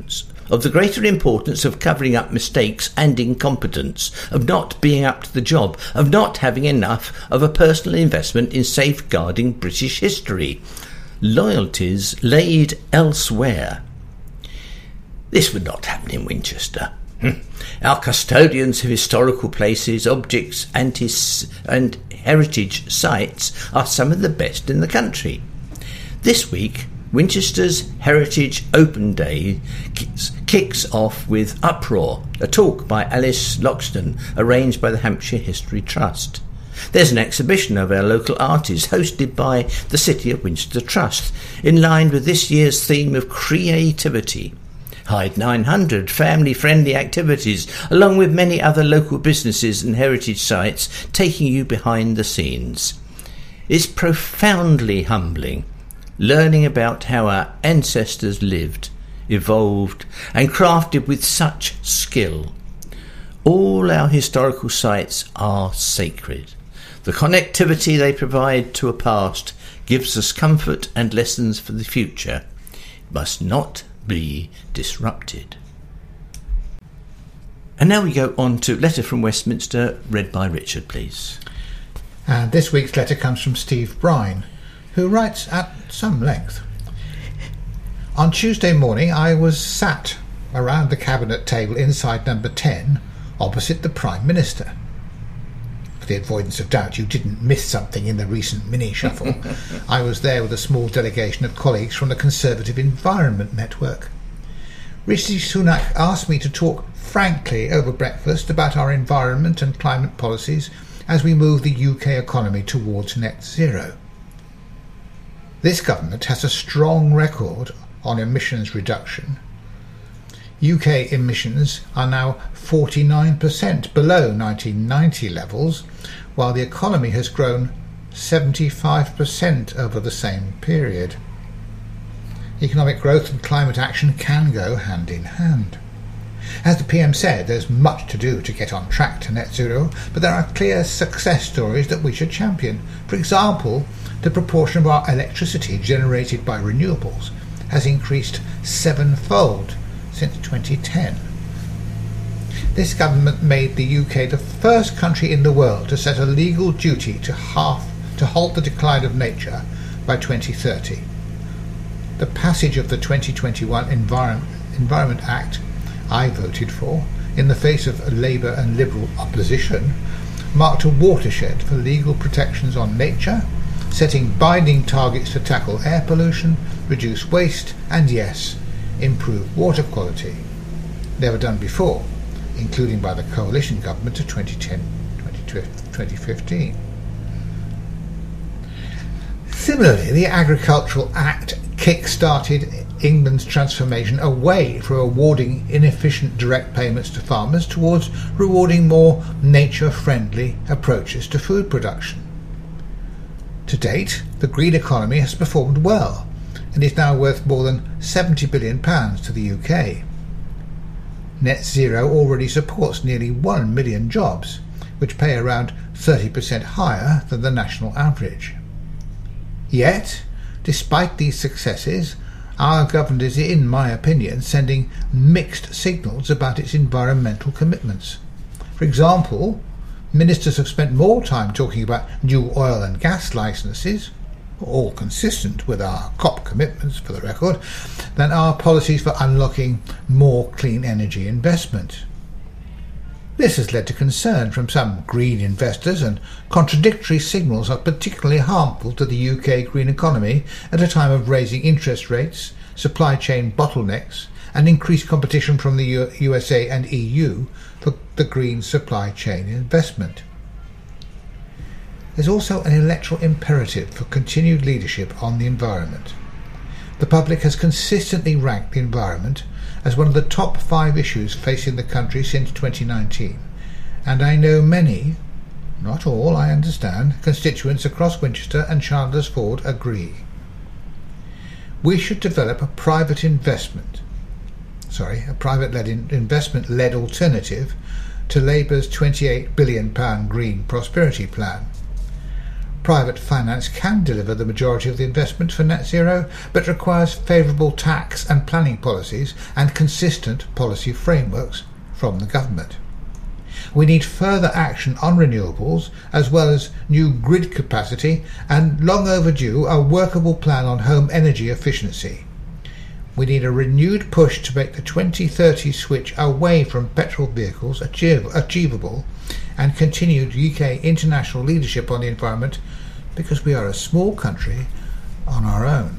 Speaker 1: of the greater importance of covering up mistakes and incompetence, of not being up to the job, of not having enough of a personal investment in safeguarding British history. Loyalties laid elsewhere. This would not happen in Winchester. Our custodians of historical places, objects, and, his, and heritage sites are some of the best in the country. This week, Winchester's Heritage Open Day kicks, kicks off with Uproar, a talk by Alice Loxton, arranged by the Hampshire History Trust. There's an exhibition of our local artists hosted by the City of Winchester Trust, in line with this year's theme of creativity. Hyde nine hundred family-friendly activities, along with many other local businesses and heritage sites, taking you behind the scenes. It's profoundly humbling, learning about how our ancestors lived, evolved, and crafted with such skill. All our historical sites are sacred. The connectivity they provide to a past gives us comfort and lessons for the future. It must not be disrupted. And now we go on to Letter from Westminster, read by Richard, please.
Speaker 3: And this week's letter comes from Steve Brine, who writes at some length. On Tuesday morning I was sat around the cabinet table inside number ten, opposite the Prime Minister. For the avoidance of doubt, you didn't miss something in the recent mini-shuffle. I was there with a small delegation of colleagues from the Conservative Environment Network. Rishi Sunak asked me to talk frankly over breakfast about our environment and climate policies as we move the U K economy towards net zero. This government has a strong record on emissions reduction. U K emissions are now forty-nine percent below nineteen ninety levels, while the economy has grown seventy-five percent over the same period. Economic growth and climate action can go hand in hand. As the P M said, there's much to do to get on track to net zero, but there are clear success stories that we should champion. For example, the proportion of our electricity generated by renewables has increased sevenfold since twenty ten. This government made the U K the first country in the world to set a legal duty to half to halt the decline of nature by twenty thirty. The passage of the twenty twenty-one Environment, Environment Act, I voted for, in the face of Labour and Liberal opposition, marked a watershed for legal protections on nature, setting binding targets to tackle air pollution, reduce waste, and yes, improve water quality. Never done before, including by the coalition government of twenty ten to twenty fifteen. Similarly, the Agricultural Act kick-started England's transformation away from awarding inefficient direct payments to farmers towards rewarding more nature-friendly approaches to food production. To date, the green economy has performed well and is now worth more than seventy billion pounds to the U K. Net zero already supports nearly one million jobs, which pay around thirty percent higher than the national average. Yet, despite these successes, our government is, in my opinion, sending mixed signals about its environmental commitments. For example, ministers have spent more time talking about new oil and gas licences, all consistent with our COP commitments for the record, than our policies for unlocking more clean energy investment. This has led to concern from some green investors, and contradictory signals are particularly harmful to the U K green economy at a time of raising interest rates, supply chain bottlenecks, and increased competition from the U S A and E U for the green supply chain investment. There's also an electoral imperative for continued leadership on the environment. The public has consistently ranked the environment as one of the top five issues facing the country since twenty nineteen, and I know many, not all I understand, constituents across Winchester and Chandler's Ford agree. We should develop a private investment, sorry, a private-led in, investment-led alternative to Labour's twenty-eight billion pounds Green Prosperity Plan. private finance can deliver the majority of the investment for net zero, but requires favourable tax and planning policies and consistent policy frameworks from the government. We need further action on renewables, as well as new grid capacity, and long overdue a workable plan on home energy efficiency. We need a renewed push to make the twenty thirty switch away from petrol vehicles achievable, and continued U K international leadership on the environment, because we are a small country on our own.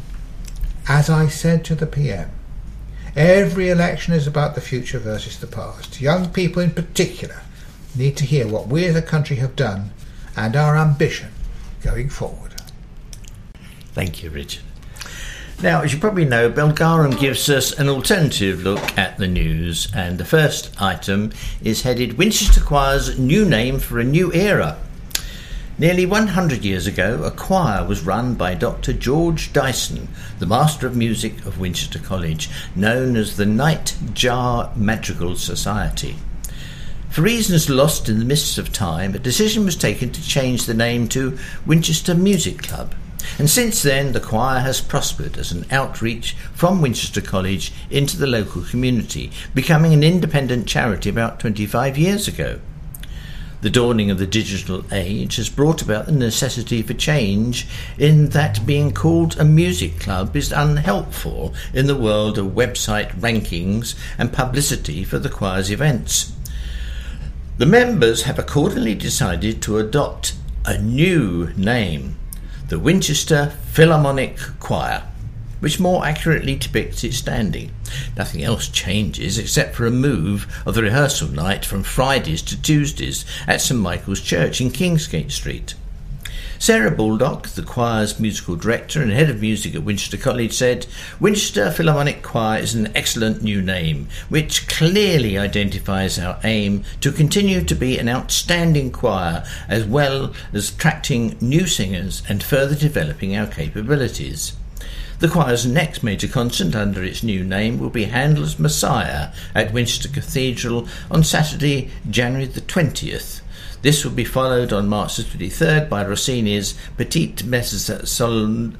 Speaker 3: As I said to the P M, every election is about the future versus the past. Young people in particular need to hear what we as a country have done and our ambition going forward.
Speaker 1: Thank you, Richard. Now, as you probably know, Belgarum gives us an alternative look at the news, and the first item is headed Winchester Choir's new name for a new era. Nearly one hundred years ago, a choir was run by Doctor George Dyson, the Master of Music of Winchester College, known as the Nightjar Madrigal Society. For reasons lost in the mists of time, a decision was taken to change the name to Winchester Music Club. And since then, the choir has prospered as an outreach from Winchester College into the local community, becoming an independent charity about twenty-five years ago. The dawning of the digital age has brought about the necessity for change, in that being called a music club is unhelpful in the world of website rankings and publicity for the choir's events. The members have accordingly decided to adopt a new name, the Winchester Philharmonic Choir, which more accurately depicts its standing. Nothing else changes except for a move of the rehearsal night from Fridays to Tuesdays at St Michael's Church in Kingsgate Street. Sarah Baldock, the choir's musical director and head of music at Winchester College, said, "Winchester Philharmonic Choir is an excellent new name, which clearly identifies our aim to continue to be an outstanding choir, as well as attracting new singers and further developing our capabilities." The choir's next major concert under its new name will be Handel's Messiah at Winchester Cathedral on Saturday, January the twentieth. This will be followed on March the twenty-third by Rossini's Petite Messe Sol-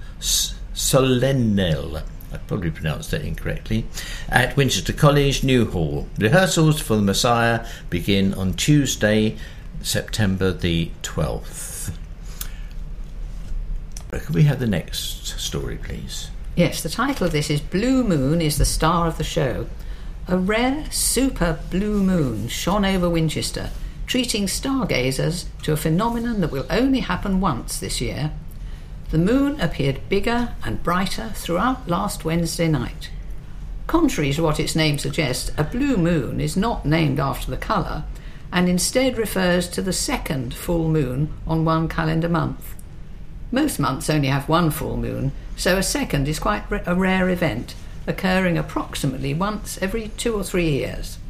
Speaker 1: Solennelle, I probably pronounced that incorrectly, at Winchester College, New Hall. Rehearsals for the Messiah begin on Tuesday, September the twelfth. Could we have the next story, please?
Speaker 2: Yes, the title of this is Blue Moon is the Star of the Show. A rare, super blue moon shone over Winchester, treating stargazers to a phenomenon that will only happen once this year. The moon appeared bigger and brighter throughout last Wednesday night. Contrary to what its name suggests, a blue moon is not named after the colour, and instead refers to the second full moon on one calendar month. Most months only have one full moon, so a second is quite a rare event, occurring approximately once every two or three years.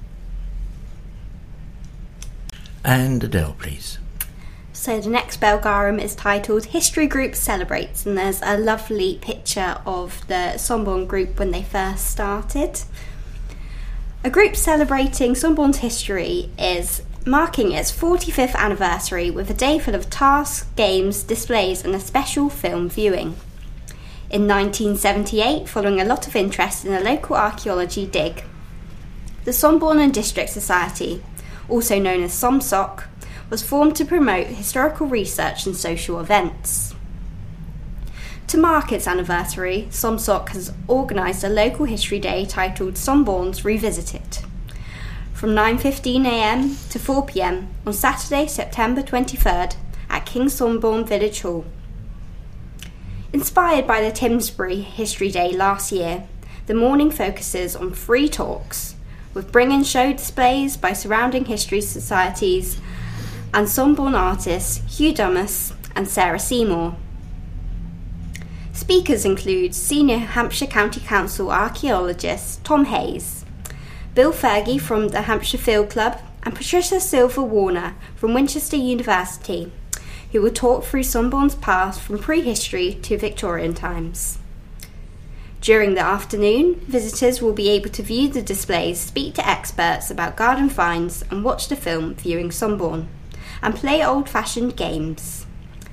Speaker 1: And Adele, please.
Speaker 4: So the next Belgarum is titled History Group Celebrates, and there's a lovely picture of the Somborne group when they first started. A group celebrating Somborne's history is marking its forty-fifth anniversary with a day full of tasks, games, displays and a special film viewing. In nineteen seventy-eight, following a lot of interest in a local archaeology dig, the Somborne and District Society, also known as SomSoc, was formed to promote historical research and social events. To mark its anniversary, SomSoc has organised a local history day titled Somborne's Revisited, from nine fifteen a m to four p m on Saturday, September twenty-third at King Somborne Village Hall. Inspired by the Timsbury History Day last year, the morning focuses on free talks, with bring and show displays by surrounding history societies and Somborne artists Hugh Dumas and Sarah Seymour. Speakers include Senior Hampshire County Council archaeologist Tom Hayes, Bill Fergie from the Hampshire Field Club, and Patricia Silver Warner from Winchester University, who will talk through Somborne's past from prehistory to Victorian times. During the afternoon, visitors will be able to view the displays, speak to experts about garden finds and watch the film Viewing Somborne, and play old-fashioned games.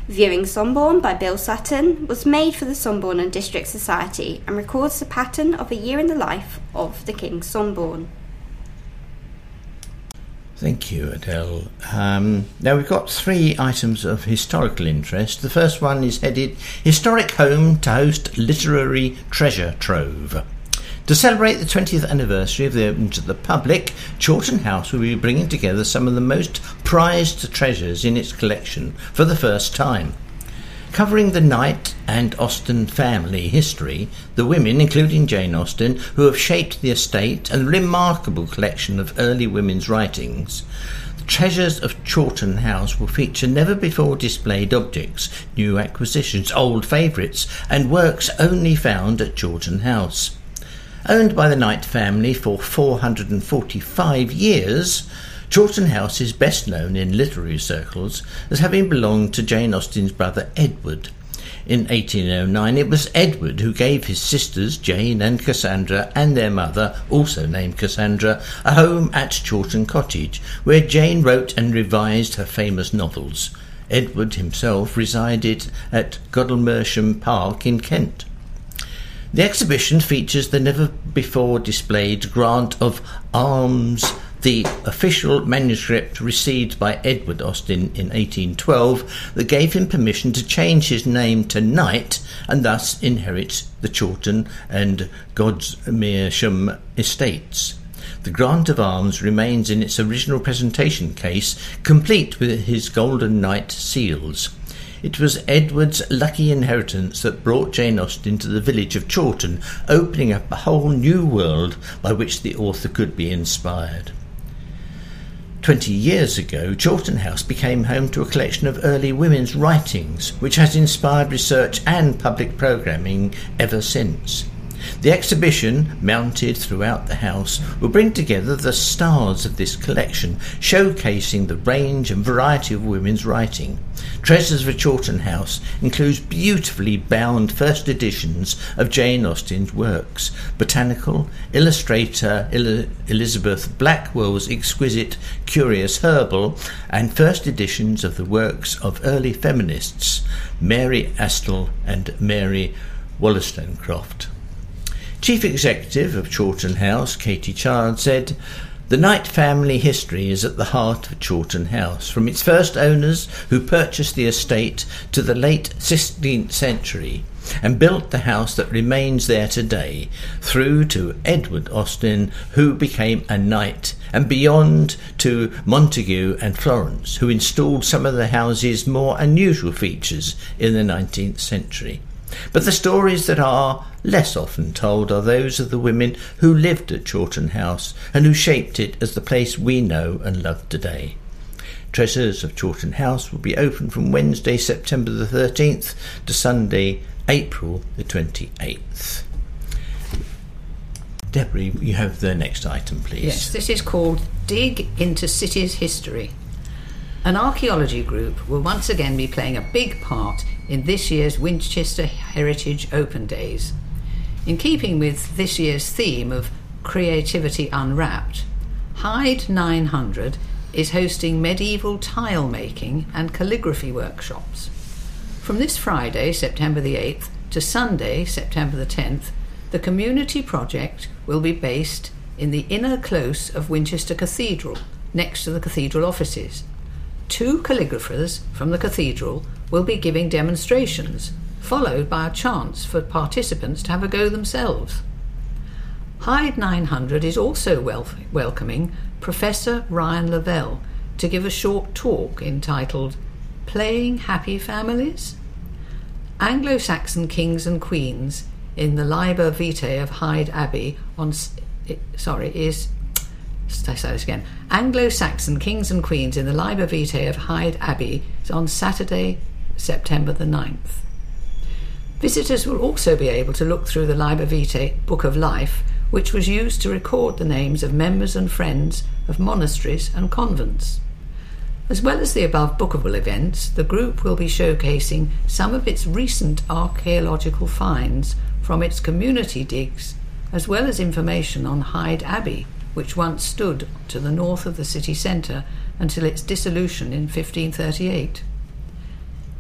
Speaker 4: Viewing Somborne by Bill Sutton was made for the Somborne and District Society and records the pattern of a year in the life of the King Somborne.
Speaker 1: Thank you, Adele. Um, now we've got three items of historical interest. The first one is headed Historic Home to Host Literary Treasure Trove. To celebrate the twentieth anniversary of the opening to the public, Chawton House will be bringing together some of the most prized treasures in its collection for the first time. Covering the Knight and Austen family history, the women, including Jane Austen, who have shaped the estate, and the remarkable collection of early women's writings, the treasures of Chawton House will feature never-before-displayed objects, new acquisitions, old favourites, and works only found at Chawton House. Owned by the Knight family for four hundred forty-five years, Chawton House is best known in literary circles as having belonged to Jane Austen's brother Edward. In eighteen oh nine, it was Edward who gave his sisters Jane and Cassandra and their mother, also named Cassandra, a home at Chawton Cottage, where Jane wrote and revised her famous novels. Edward himself resided at Godalmersham Park in Kent. The exhibition features the never-before-displayed grant of alms, the official manuscript received by Edward Austen in eighteen twelve that gave him permission to change his name to Knight and thus inherit the Chawton and Godalmersham estates. The grant of arms remains in its original presentation case, complete with his golden knight seals. It was Edward's lucky inheritance that brought Jane Austen to the village of Chawton, opening up a whole new world by which the author could be inspired. Twenty years ago, Chawton House became home to a collection of early women's writings, which has inspired research and public programming ever since. The exhibition, mounted throughout the house, will bring together the stars of this collection, showcasing the range and variety of women's writing. Treasures of Chawton House includes beautifully bound first editions of Jane Austen's works, botanical, illustrator El- Elizabeth Blackwell's exquisite Curious Herbal, and first editions of the works of early feminists, Mary Astell and Mary Wollstonecraft. Chief Executive of Chawton House, Katie Chard, said, "The Knight family history is at the heart of Chawton House, from its first owners who purchased the estate to the late sixteenth century and built the house that remains there today, through to Edward Austen, who became a knight, and beyond to Montague and Florence, who installed some of the house's more unusual features in the nineteenth century. But the stories that are less often told are those of the women who lived at Chawton House and who shaped it as the place we know and love today." Treasures of Chawton House will be open from Wednesday, September the thirteenth to Sunday, April the twenty-eighth. Deborah, you have the next item, please.
Speaker 2: Yes, this is called Dig into Cities History. An archaeology group will once again be playing a big part in this year's Winchester Heritage Open Days. In keeping with this year's theme of Creativity Unwrapped, Hyde nine hundred is hosting medieval tile making and calligraphy workshops. From this Friday, September the eighth, to Sunday, September the tenth, the community project will be based in the inner close of Winchester Cathedral, next to the cathedral offices. Two calligraphers from the cathedral will be giving demonstrations, followed by a chance for participants to have a go themselves. Hyde nine hundred is also wel- welcoming Professor Ryan Lavelle to give a short talk entitled Playing Happy Families? Anglo-Saxon Kings and Queens in the Liber Vitae of Hyde Abbey on... Sorry, is... Let's say this again. Anglo-Saxon Kings and Queens in the Liber Vitae of Hyde Abbey is on Saturday, September the ninth. Visitors will also be able to look through the Liber Vitae Book of Life, which was used to record the names of members and friends of monasteries and convents. As well as the above bookable events, the group will be showcasing some of its recent archaeological finds from its community digs, as well as information on Hyde Abbey, which once stood to the north of the city centre until its dissolution in fifteen thirty-eight.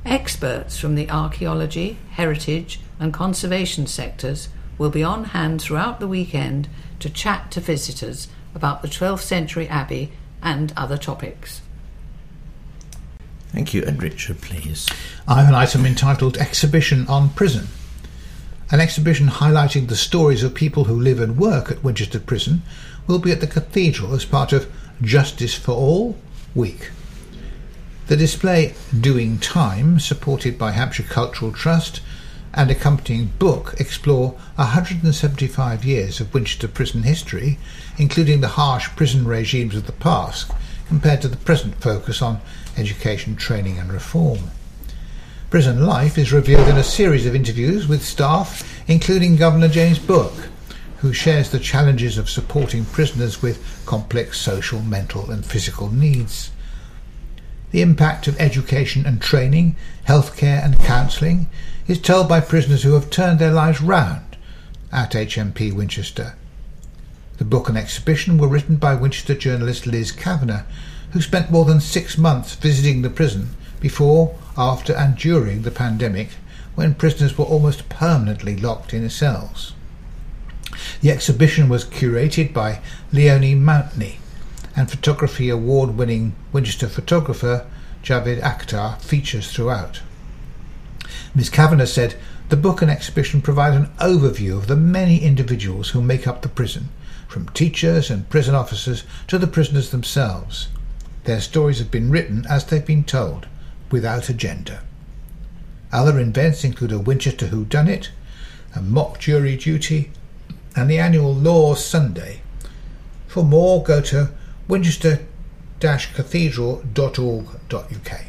Speaker 2: Experts from the archaeology, heritage and conservation sectors will be on hand throughout the weekend to chat to visitors about the twelfth century abbey and other topics.
Speaker 1: Thank you. And Richard, please.
Speaker 3: I have an item entitled Exhibition on Prison. An exhibition highlighting the stories of people who live and work at Winchester Prison will be at the Cathedral as part of Justice for All Week. The display Doing Time, supported by Hampshire Cultural Trust, and accompanying book explore one hundred seventy-five years of Winchester prison history, including the harsh prison regimes of the past, compared to the present focus on education, training and reform. Prison life is revealed in a series of interviews with staff, including Governor James Bourke, who shares the challenges of supporting prisoners with complex social, mental and physical needs. The impact of education and training, healthcare and counselling is told by prisoners who have turned their lives round at H M P Winchester. The book and exhibition were written by Winchester journalist Liz Kavanagh, who spent more than six months visiting the prison before, after and during the pandemic, when prisoners were almost permanently locked in cells. The exhibition was curated by Leonie Mountney, and photography award-winning Winchester photographer Javed Akhtar features throughout. Miz Kavanagh said, "The book and exhibition provide an overview of the many individuals who make up the prison, from teachers and prison officers to the prisoners themselves. Their stories have been written as they've been told, without agenda." Other events include a Winchester Whodunit, a mock jury duty, and the annual Law Sunday. For more, go to winchester dash cathedral dot org dot U K.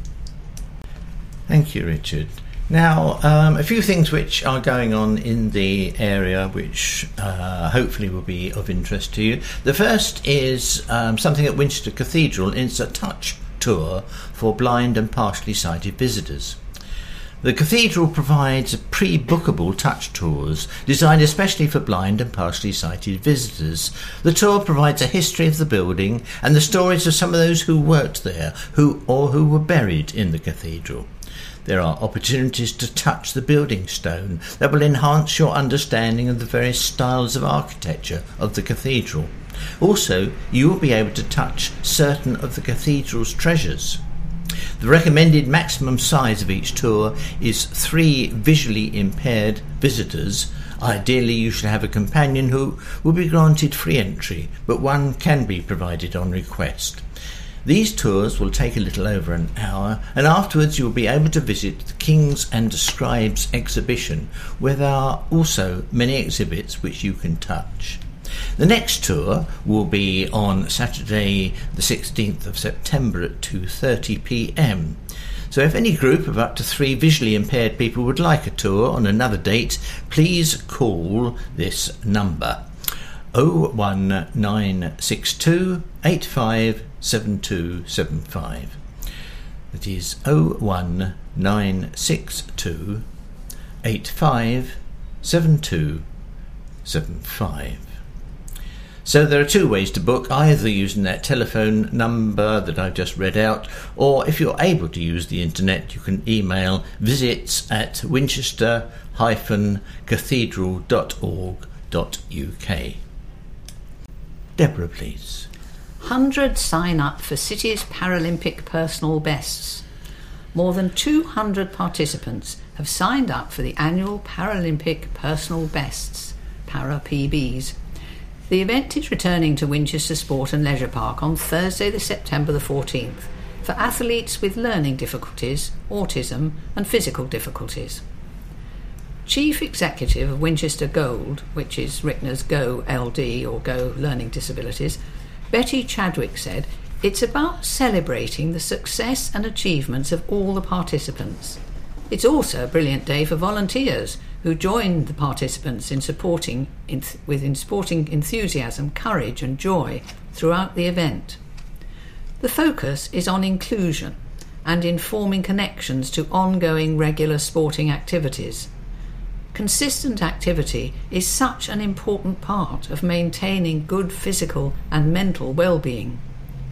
Speaker 1: Thank you, Richard. Now, um, a few things which are going on in the area which uh, hopefully will be of interest to you. The first is um, something at Winchester Cathedral. It's a touch tour for blind and partially sighted visitors. The cathedral provides pre-bookable touch tours designed especially for blind and partially sighted visitors. The tour provides a history of the building and the stories of some of those who worked there who or who were buried in the cathedral. There are opportunities to touch the building stone that will enhance your understanding of the various styles of architecture of the cathedral. Also, you will be able to touch certain of the cathedral's treasures. The recommended maximum size of each tour is three visually impaired visitors. Ideally, you should have a companion who will be granted free entry, but one can be provided on request. These tours will take a little over an hour, and afterwards you will be able to visit the Kings and Scribes exhibition, where there are also many exhibits which you can touch. The next tour will be on Saturday the sixteenth of September at two thirty p m. So if any group of up to three visually impaired people would like a tour on another date, please call this number oh one nine six two eight five seven two seven five. That is oh one nine six two eight five seven two seven five. So there are two ways to book, either using that telephone number that I've just read out, or if you're able to use the internet, you can email visits at winchester dash cathedral dot org dot U K. Deborah, please.
Speaker 2: Hundreds sign up for City's Paralympic personal bests. More than two hundred participants have signed up for the annual Paralympic personal bests, Para P Bs. The event is returning to Winchester Sport and Leisure Park on Thursday, the September the fourteenth, for athletes with learning difficulties, autism and physical difficulties. Chief Executive of Winchester Gold, which is Rickner's Go L D or Go Learning Disabilities, Betty Chadwick said, "It's about celebrating the success and achievements of all the participants. It's also a brilliant day for volunteers who joined the participants in supporting in, with in sporting enthusiasm, courage and joy throughout the event. The focus is on inclusion and in forming connections to ongoing regular sporting activities. Consistent activity is such an important part of maintaining good physical and mental well-being.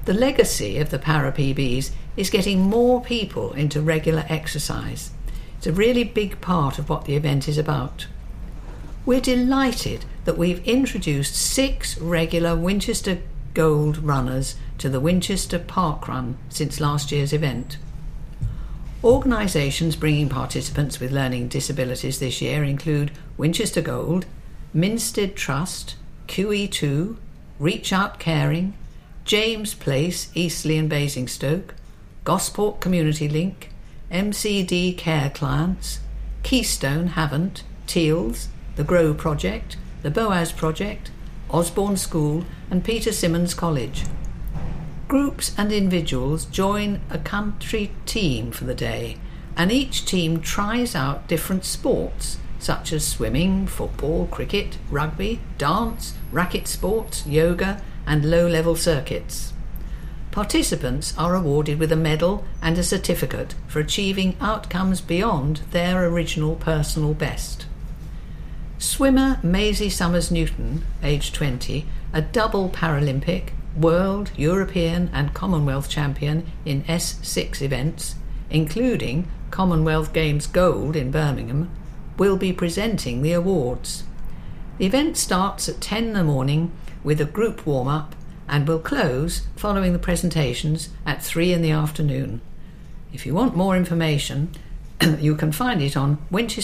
Speaker 2: The legacy of the Para-P Bs is getting more people into regular exercise. It's a really big part of what the event is about. We're delighted that we've introduced six regular Winchester Gold runners to the Winchester Park Run since last year's event. Organisations bringing participants with learning disabilities this year include Winchester Gold, Minstead Trust, Q E two, Reach Out Caring, James Place, Eastleigh and Basingstoke, Gosport Community Link, M C D Care Clients, Keystone Havant, Teals, the Grow Project, the Boaz Project, Osborne School and Peter Simmons College. Groups and individuals join a country team for the day, and each team tries out different sports such as swimming, football, cricket, rugby, dance, racket sports, yoga and low-level circuits. Participants are awarded with a medal and a certificate for achieving outcomes beyond their original personal best. Swimmer Maisie Summers-Newton, aged twenty, a double Paralympic, World, European and Commonwealth champion in S six events, including Commonwealth Games Gold in Birmingham, will be presenting the awards. The event starts at ten in the morning with a group warm-up and will close following the presentations at three in the afternoon. If you want more information, you can find it on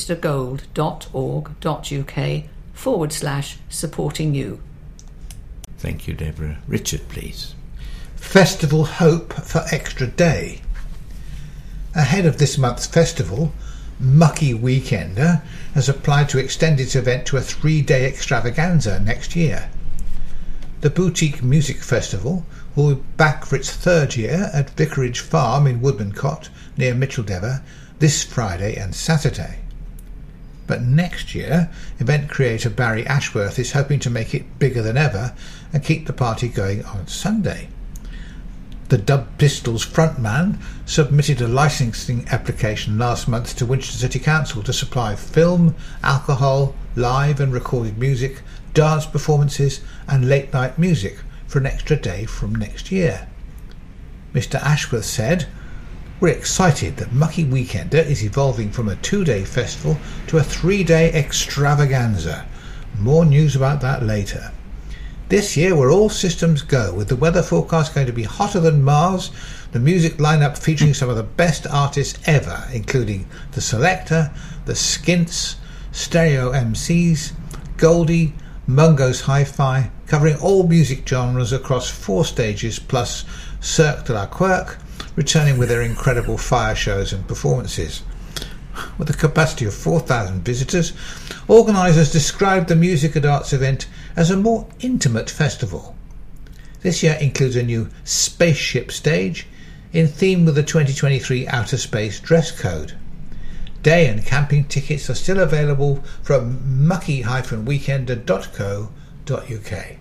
Speaker 2: winchestergold.org.uk forward slash supporting you.
Speaker 1: Thank you, Deborah. Richard, please.
Speaker 3: Festival Hope for Extra Day. Ahead of this month's festival, Mucky Weekender has applied to extend its event to a three-day extravaganza next year. The Boutique Music Festival will be back for its third year at Vicarage Farm in Woodmancote, near Micheldever, this Friday and Saturday. But next year, event creator Barry Ashworth is hoping to make it bigger than ever and keep the party going on Sunday. The Dub Pistols frontman submitted a licensing application last month to Winchester City Council to supply film, alcohol, live and recorded music, dance performances and late night music for an extra day from next year. Mister Ashworth said, "We're excited that Mucky Weekender is evolving from a two-day festival to a three-day extravaganza. More news about that later. This year we're all systems go, with the weather forecast going to be hotter than Mars, the music lineup featuring some of the best artists ever, including The Selector, The Skints, Stereo M Cs, Goldie, Mungo's Hi-Fi, covering all music genres across four stages, plus Cirque de la Quirk, returning with their incredible fire shows and performances." With a capacity of four thousand visitors, organisers described the Music and Arts event as a more intimate festival. This year includes a new spaceship stage in theme with the twenty twenty-three Outer Space dress code. Day and camping tickets are still available from mucky dash weekender dot co dot uk.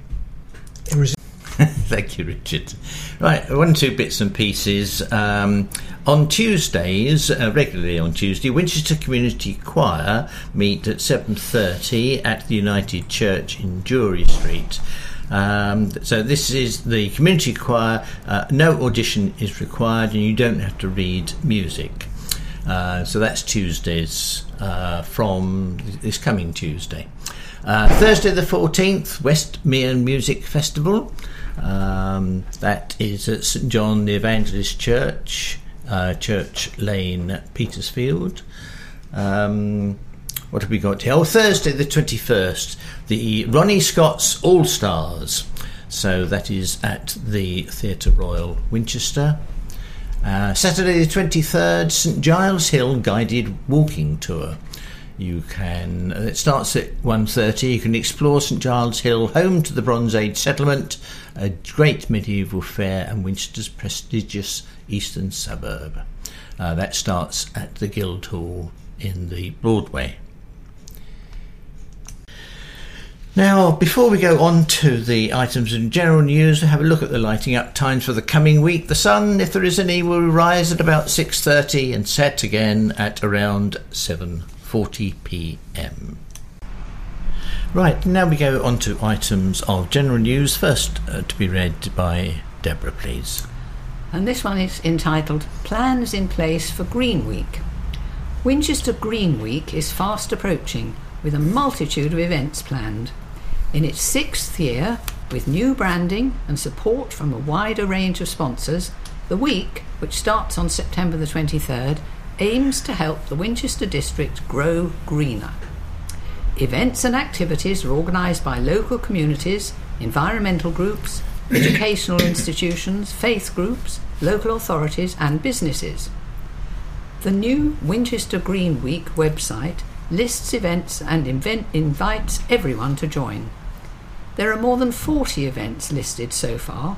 Speaker 1: Thank you, Richard. Right, one or two bits and pieces. Um, on Tuesdays, uh, regularly on Tuesday, Winchester Community Choir meet at seven thirty at the United Church in Drury Street. Um, so this is the community choir. Uh, no audition is required and you don't have to read music. Uh, so that's Tuesdays uh, from this coming Tuesday. Uh, Thursday the fourteenth, Westmere Music Festival. Um, that is at St John the Evangelist Church, uh, Church Lane, Petersfield. Um, what have we got here? Oh, Thursday the twenty-first, the Ronnie Scott's All Stars. So that is at the Theatre Royal, Winchester. Uh, Saturday the twenty-third, St Giles Hill Guided Walking Tour. You can, it starts at one thirty. You can explore St Giles Hill, home to the Bronze Age settlement, a great medieval fair and Winchester's prestigious eastern suburb. Uh, that starts at the Guildhall in the Broadway. Now, before we go on to the items in general news, we'll have a look at the lighting up times for the coming week. The sun, if there is any, will rise at about six thirty and set again at around seven forty p m. Right, now we go on to items of general news, first uh, to be read by Deborah, please.
Speaker 2: And this one is entitled Plans in Place for Green Week. Winchester Green Week is fast approaching, with a multitude of events planned. In its sixth year, with new branding and support from a wider range of sponsors, the week, which starts on September the twenty-third, aims to help the Winchester district grow greener. Events and activities are organised by local communities, environmental groups, educational institutions, faith groups, local authorities and businesses. The new Winchester Green Week website lists events and invent- invites everyone to join. There are more than forty events listed so far.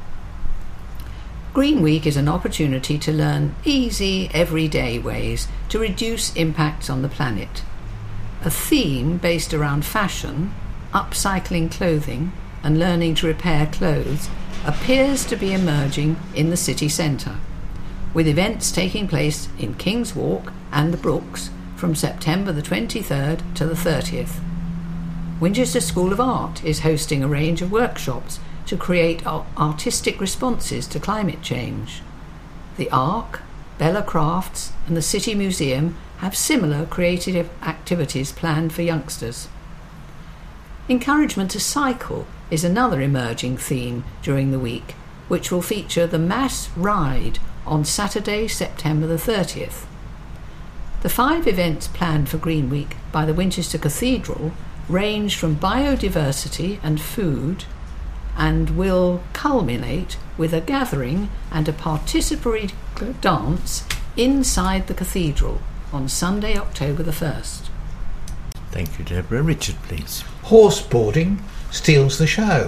Speaker 2: Green Week is an opportunity to learn easy, everyday ways to reduce impacts on the planet. A theme based around fashion, upcycling clothing, and learning to repair clothes appears to be emerging in the city centre, with events taking place in King's Walk and the Brooks from September the twenty-third to the thirtieth. Winchester School of Art is hosting a range of workshops to create artistic responses to climate change. The Arc, Bella Crafts and the City Museum have similar creative activities planned for youngsters. Encouragement to cycle is another emerging theme during the week, which will feature the Mass Ride on Saturday, September the thirtieth. The five events planned for Green Week by the Winchester Cathedral range from biodiversity and food and will culminate with a gathering and a participatory dance inside the cathedral on Sunday, October the first.
Speaker 1: Thank you, Deborah. Richard, please.
Speaker 3: Horseboarding steals the show.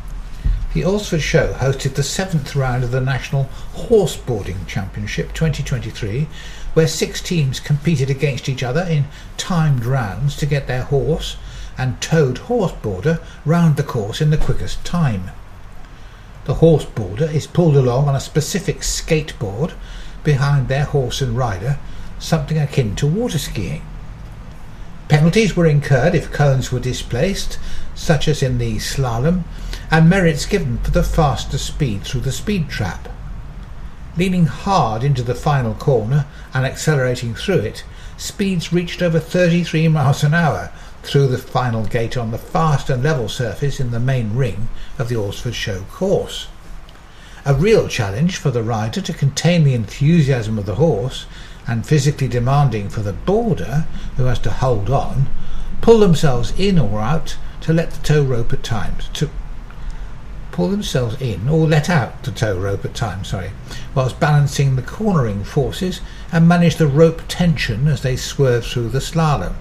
Speaker 3: The Alresford Show hosted the seventh round of the National Horseboarding Championship twenty twenty-three, where six teams competed against each other in timed rounds to get their horse and towed horseboarder round the course in the quickest time. The horseboarder is pulled along on a specific skateboard behind their horse and rider, something akin to water skiing. Penalties were incurred if cones were displaced, such as in the slalom, and merits given for the faster speed through the speed trap. Leaning hard into the final corner and accelerating through it, speeds reached over thirty-three miles an hour through the final gate on the fast and level surface in the main ring of the Alresford Show course. A real challenge for the rider to contain the enthusiasm of the horse, and physically demanding for the boarder, who has to hold on, pull themselves in or out to let the tow rope at times, to pull themselves in or let out the tow rope at times, sorry, whilst balancing the cornering forces and manage the rope tension as they swerve through the slalom.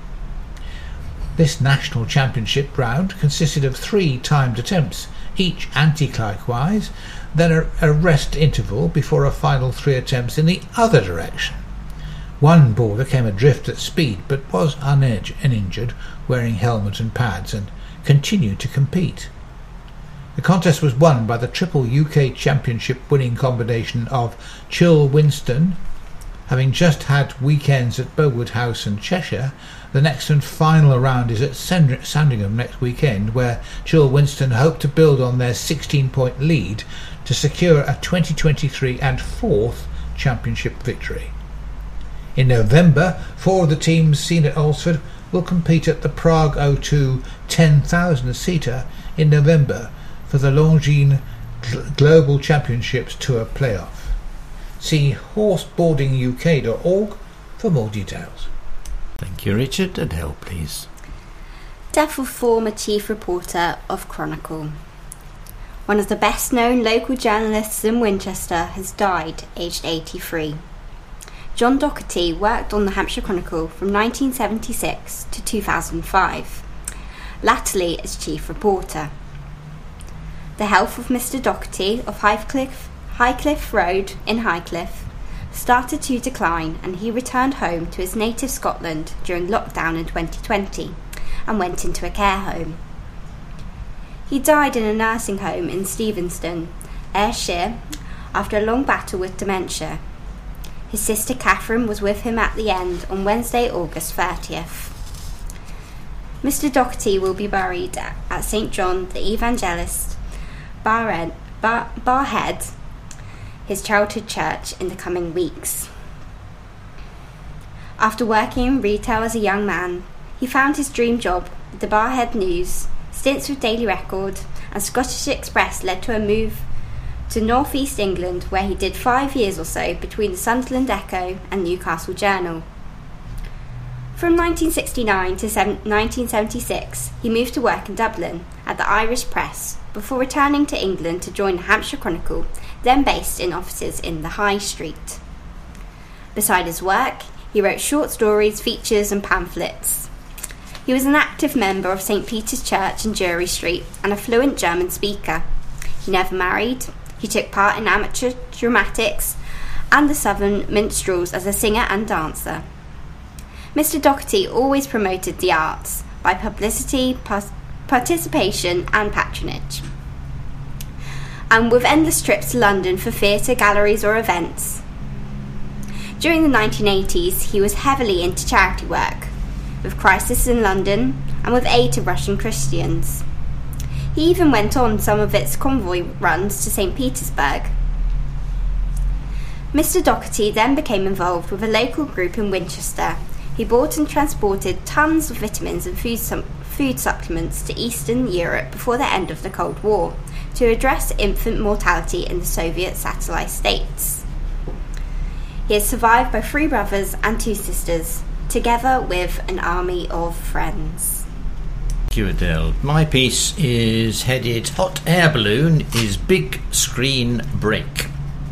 Speaker 3: This national championship round consisted of three timed attempts, each anti-clockwise, then a, a rest interval before a final three attempts in the other direction. One boarder came adrift at speed but was uninjured, wearing helmet and pads, and continued to compete. The contest was won by the triple U K Championship winning combination of Chill Winston. Having just had weekends at Bowood House and Cheshire, the next and final round is at Sandringham next weekend, where Chill Winston hope to build on their sixteen-point lead to secure a twenty twenty-three and fourth championship victory. In November, four of the teams seen at Alresford will compete at the Prague O two ten thousand seater in November for the Longines Global Championships Tour playoff. See horseboarding U K dot org for more details.
Speaker 1: Thank you, Richard. Adele, please.
Speaker 4: Death of former chief reporter of Chronicle. One of the best known local journalists in Winchester has died, aged eighty-three. John Docherty worked on the Hampshire Chronicle from nineteen seventy-six to two thousand five, latterly as chief reporter. The health of Mister Docherty of Highcliffe, Highcliffe Road in Highcliffe started to decline, and he returned home to his native Scotland during lockdown in twenty twenty and went into a care home. He died in a nursing home in Stevenston, Ayrshire, after a long battle with dementia. His sister Catherine was with him at the end on Wednesday, August thirtieth. Mister Docherty will be buried at Saint John the Evangelist, Barnet, Bar- Barhead, his childhood church, in the coming weeks. After working in retail as a young man, he found his dream job with the Barhead News. Stints with Daily Record and Scottish Express led to a move to North East England, where he did five years or so between the Sunderland Echo and Newcastle Journal. From nineteen sixty-nine to nineteen seventy-six, he moved to work in Dublin at the Irish Press before returning to England to join the Hampshire Chronicle, then based in offices in the High Street. Beside his work, he wrote short stories, features and pamphlets. He was an active member of Saint Peter's Church in Jury Street and a fluent German speaker. He never married. He took part in amateur dramatics and the Southern Minstrels as a singer and dancer. Mister Docherty always promoted the arts by publicity, pas- participation and patronage. And with endless trips to London for theatre, galleries or events. During the nineteen eighties, he was heavily into charity work, with Crisis in London and with aid to Russian Christians. He even went on some of its convoy runs to Saint Petersburg. Mister Docherty then became involved with a local group in Winchester. He bought and transported tons of vitamins and food, su- food supplements to Eastern Europe before the end of the Cold War to address infant mortality in the Soviet satellite states. He is survived by three brothers and two sisters, together with an army of friends.
Speaker 1: Thank you, Adele. My piece is headed Hot Air Balloon is Big Screen Break.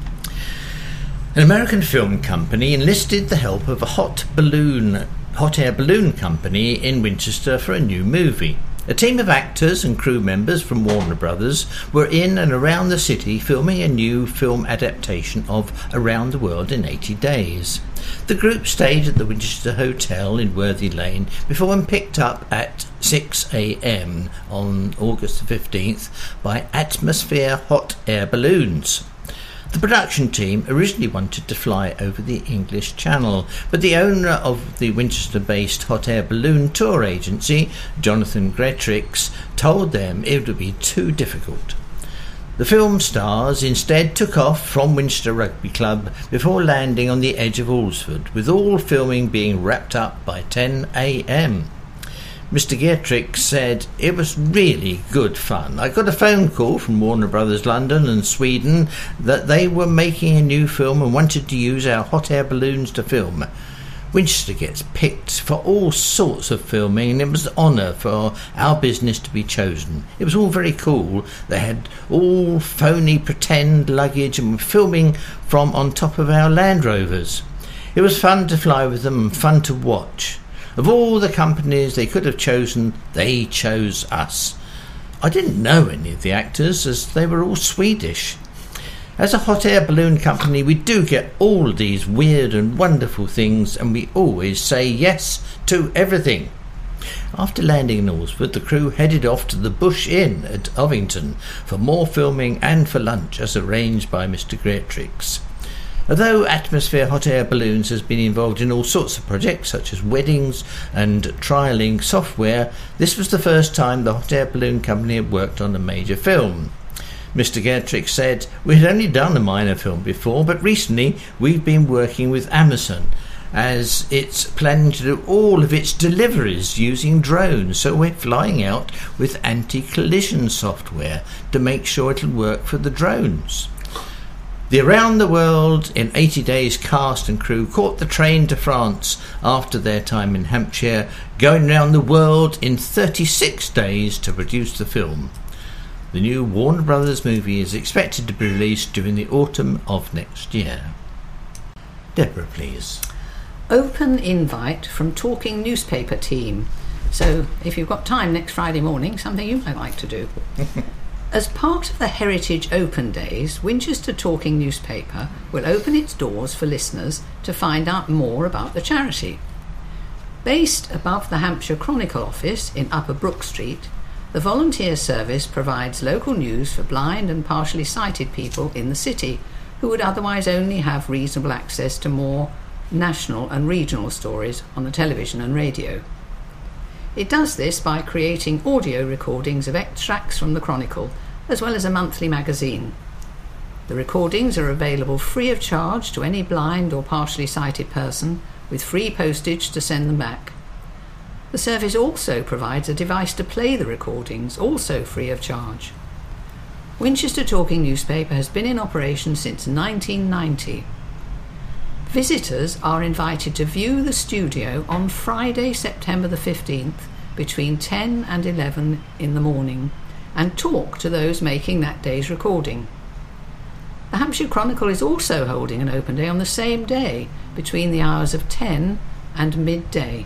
Speaker 1: An American film company enlisted the help of a hot balloon, hot air balloon company in Winchester for a new movie. A team of actors and crew members from Warner Brothers were in and around the city filming a new film adaptation of Around the World in eighty days. The group stayed at the Winchester Hotel in Worthy Lane before being picked up at six a.m. on August the fifteenth by Atmosphere Hot Air Balloons. The production team originally wanted to fly over the English Channel, but the owner of the Winchester-based hot air balloon tour agency, Jonathan Gretrix, told them it would be too difficult. The film stars instead took off from Winchester Rugby Club before landing on the edge of Alresford, with all filming being wrapped up by ten a.m. Mister Geertrix said, "It was really good fun. I got a phone call from Warner Brothers London and Sweden that they were making a new film and wanted to use our hot air balloons to film. Winchester gets picked for all sorts of filming, and it was an honour for our business to be chosen. It was all very cool. They had all phony pretend luggage and were filming from on top of our Land Rovers. It was fun to fly with them and fun to watch. Of all the companies they could have chosen, they chose us. I didn't know any of the actors, as they were all Swedish. As a hot air balloon company, we do get all these weird and wonderful things, and we always say yes to everything." After landing in Alresford, the crew headed off to the Bush Inn at Ovington for more filming and for lunch, as arranged by Mister Gretrix. Although Atmosphere Hot Air Balloons has been involved in all sorts of projects, such as weddings and trialling software, this was the first time the Hot Air Balloon Company had worked on a major film. Mister Geertrix said, "We had only done a minor film before, but recently we've been working with Amazon, as it's planning to do all of its deliveries using drones, so we're flying out with anti-collision software to make sure it'll work for the drones." The Around the World in eighty days cast and crew caught the train to France after their time in Hampshire, going round the world in thirty-six days to produce the film. The new Warner Brothers movie is expected to be released during the autumn of next year. Deborah, please.
Speaker 2: Open invite from Talking Newspaper team. So if you've got time next Friday morning, something you might like to do. As part of the Heritage Open Days, Winchester Talking Newspaper will open its doors for listeners to find out more about the charity. Based above the Hampshire Chronicle office in Upper Brook Street, the volunteer service provides local news for blind and partially sighted people in the city who would otherwise only have reasonable access to more national and regional stories on the television and radio. It does this by creating audio recordings of extracts from the Chronicle as well as a monthly magazine. The recordings are available free of charge to any blind or partially sighted person, with free postage to send them back. The service also provides a device to play the recordings, also free of charge. Winchester Talking Newspaper has been in operation since nineteen ninety. Visitors are invited to view the studio on Friday, September the fifteenth, between ten and eleven in the morning, and talk to those making that day's recording. The Hampshire Chronicle is also holding an open day on the same day, between the hours of ten and midday.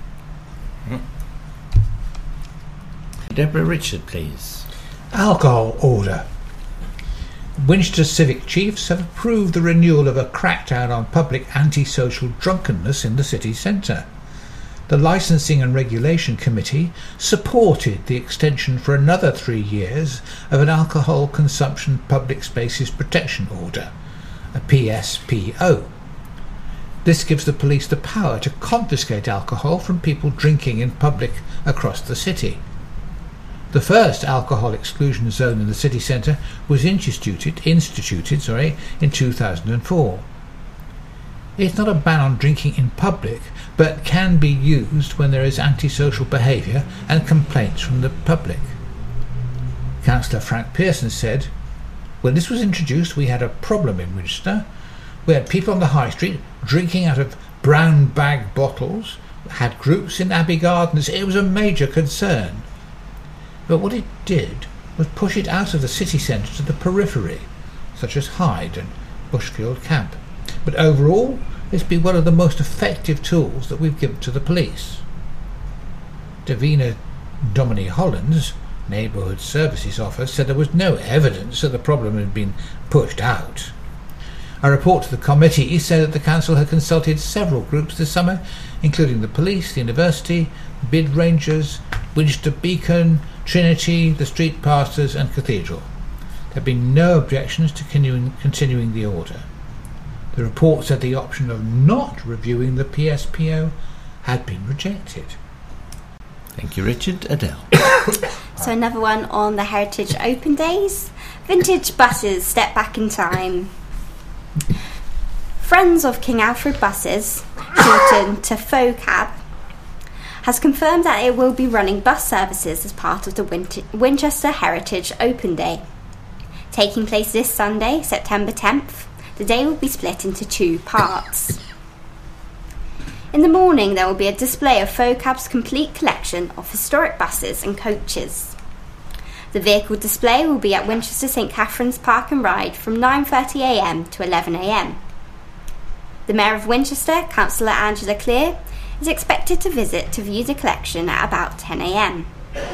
Speaker 1: Deborah Richard, please.
Speaker 3: Alcohol order. Winchester Civic Chiefs have approved the renewal of a crackdown on public antisocial drunkenness in the city centre. The Licensing and Regulation Committee supported the extension for another three years of an Alcohol Consumption Public Spaces Protection Order, a P S P O. This gives the police the power to confiscate alcohol from people drinking in public across the city. The first alcohol exclusion zone in the city centre was instituted, instituted sorry, in two thousand four. It's not a ban on drinking in public, but can be used when there is antisocial behaviour and complaints from the public. Councillor Frank Pearson said, "When this was introduced, we had a problem in Winchester. We had people on the high street drinking out of brown bag bottles, had groups in Abbey Gardens. It was a major concern. But what it did was push it out of the city centre to the periphery, such as Hyde and Bushfield Camp. But overall, it's been one of the most effective tools that we've given to the police." Davina Domini Hollands, Neighbourhood Services Officer, said there was no evidence that the problem had been pushed out. A report to the committee said that the council had consulted several groups this summer, including the police, the university, Bid Rangers, Winchester Beacon, Trinity, the Street Pastors and Cathedral. There have been no objections to continuing, continuing the order. The report said the option of not reviewing the P S P O had been rejected.
Speaker 1: Thank you, Richard. Adele.
Speaker 4: So another one on the Heritage Open Days. Vintage buses step back in time. Friends of King Alfred Buses, shortened to FOCAB, has confirmed that it will be running bus services as part of the Winter- Winchester Heritage Open Day. Taking place this Sunday, September tenth, the day will be split into two parts. In the morning, there will be a display of FOCAB's complete collection of historic buses and coaches. The vehicle display will be at Winchester St Catherine's Park and Ride from nine thirty a m to eleven a m. The Mayor of Winchester, Councillor Angela Clear, is expected to visit to view the collection at about ten a m.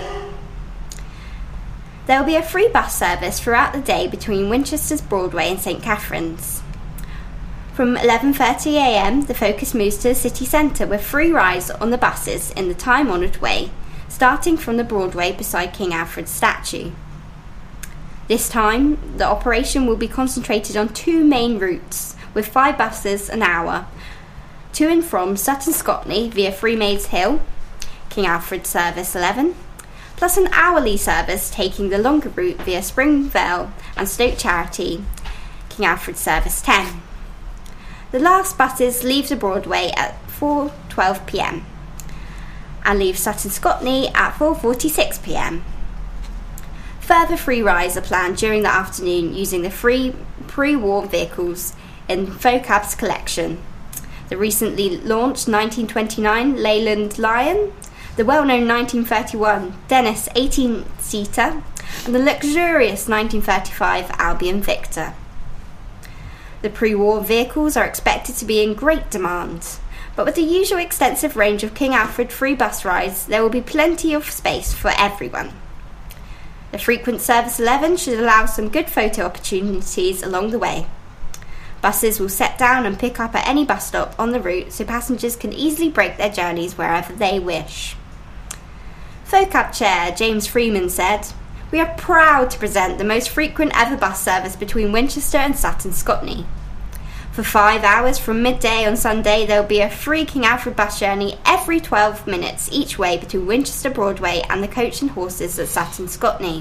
Speaker 4: There will be a free bus service throughout the day between Winchester's Broadway and St Catherine's. From eleven thirty a m, the focus moves to the city centre with free rides on the buses in the time-honoured way, starting from the Broadway beside King Alfred's statue. This time, the operation will be concentrated on two main routes, with five buses an hour, to and from Sutton Scotney via Freemaids Hill, King Alfred Service eleven, plus an hourly service taking the longer route via Springvale and Stoke Charity, King Alfred Service ten. The last buses leave the Broadway at four twelve p m and leave Sutton Scotney at four forty-six p m. Further free rides are planned during the afternoon using the free pre-war vehicles in FOCAB's collection. The recently launched nineteen twenty-nine Leyland Lion, the well-known nineteen thirty-one Dennis eighteen-seater, and the luxurious nineteen thirty-five Albion Victor. The pre-war vehicles are expected to be in great demand, but with the usual extensive range of King Alfred free bus rides, there will be plenty of space for everyone. The frequent Service eleven should allow some good photo opportunities along the way. Buses will set down and pick up at any bus stop on the route so passengers can easily break their journeys wherever they wish. FOCAB Chair James Freeman said, "We are proud to present the most frequent ever bus service between Winchester and Sutton Scotney. For five hours from midday on Sunday, there will be a free King Alfred bus journey every twelve minutes each way between Winchester Broadway and the Coach and Horses at Sutton Scotney.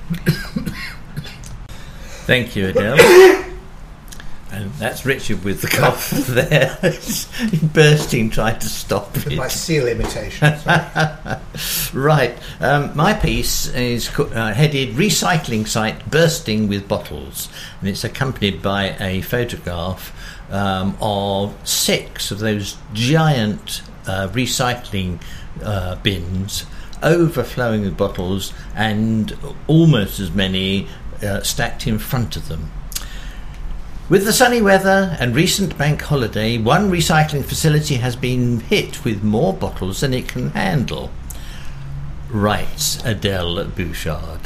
Speaker 1: Thank you, Adele. And that's Richard with the cough there. Bursting, trying to stop it.
Speaker 3: My seal imitation.
Speaker 1: Right. Um, my piece is co- uh, headed Recycling Site Bursting with Bottles. And it's accompanied by a photograph um, of six of those giant uh, recycling uh, bins overflowing with bottles, and almost as many uh, stacked in front of them. With the sunny weather and recent bank holiday, one recycling facility has been hit with more bottles than it can handle, writes Adele Bouchard.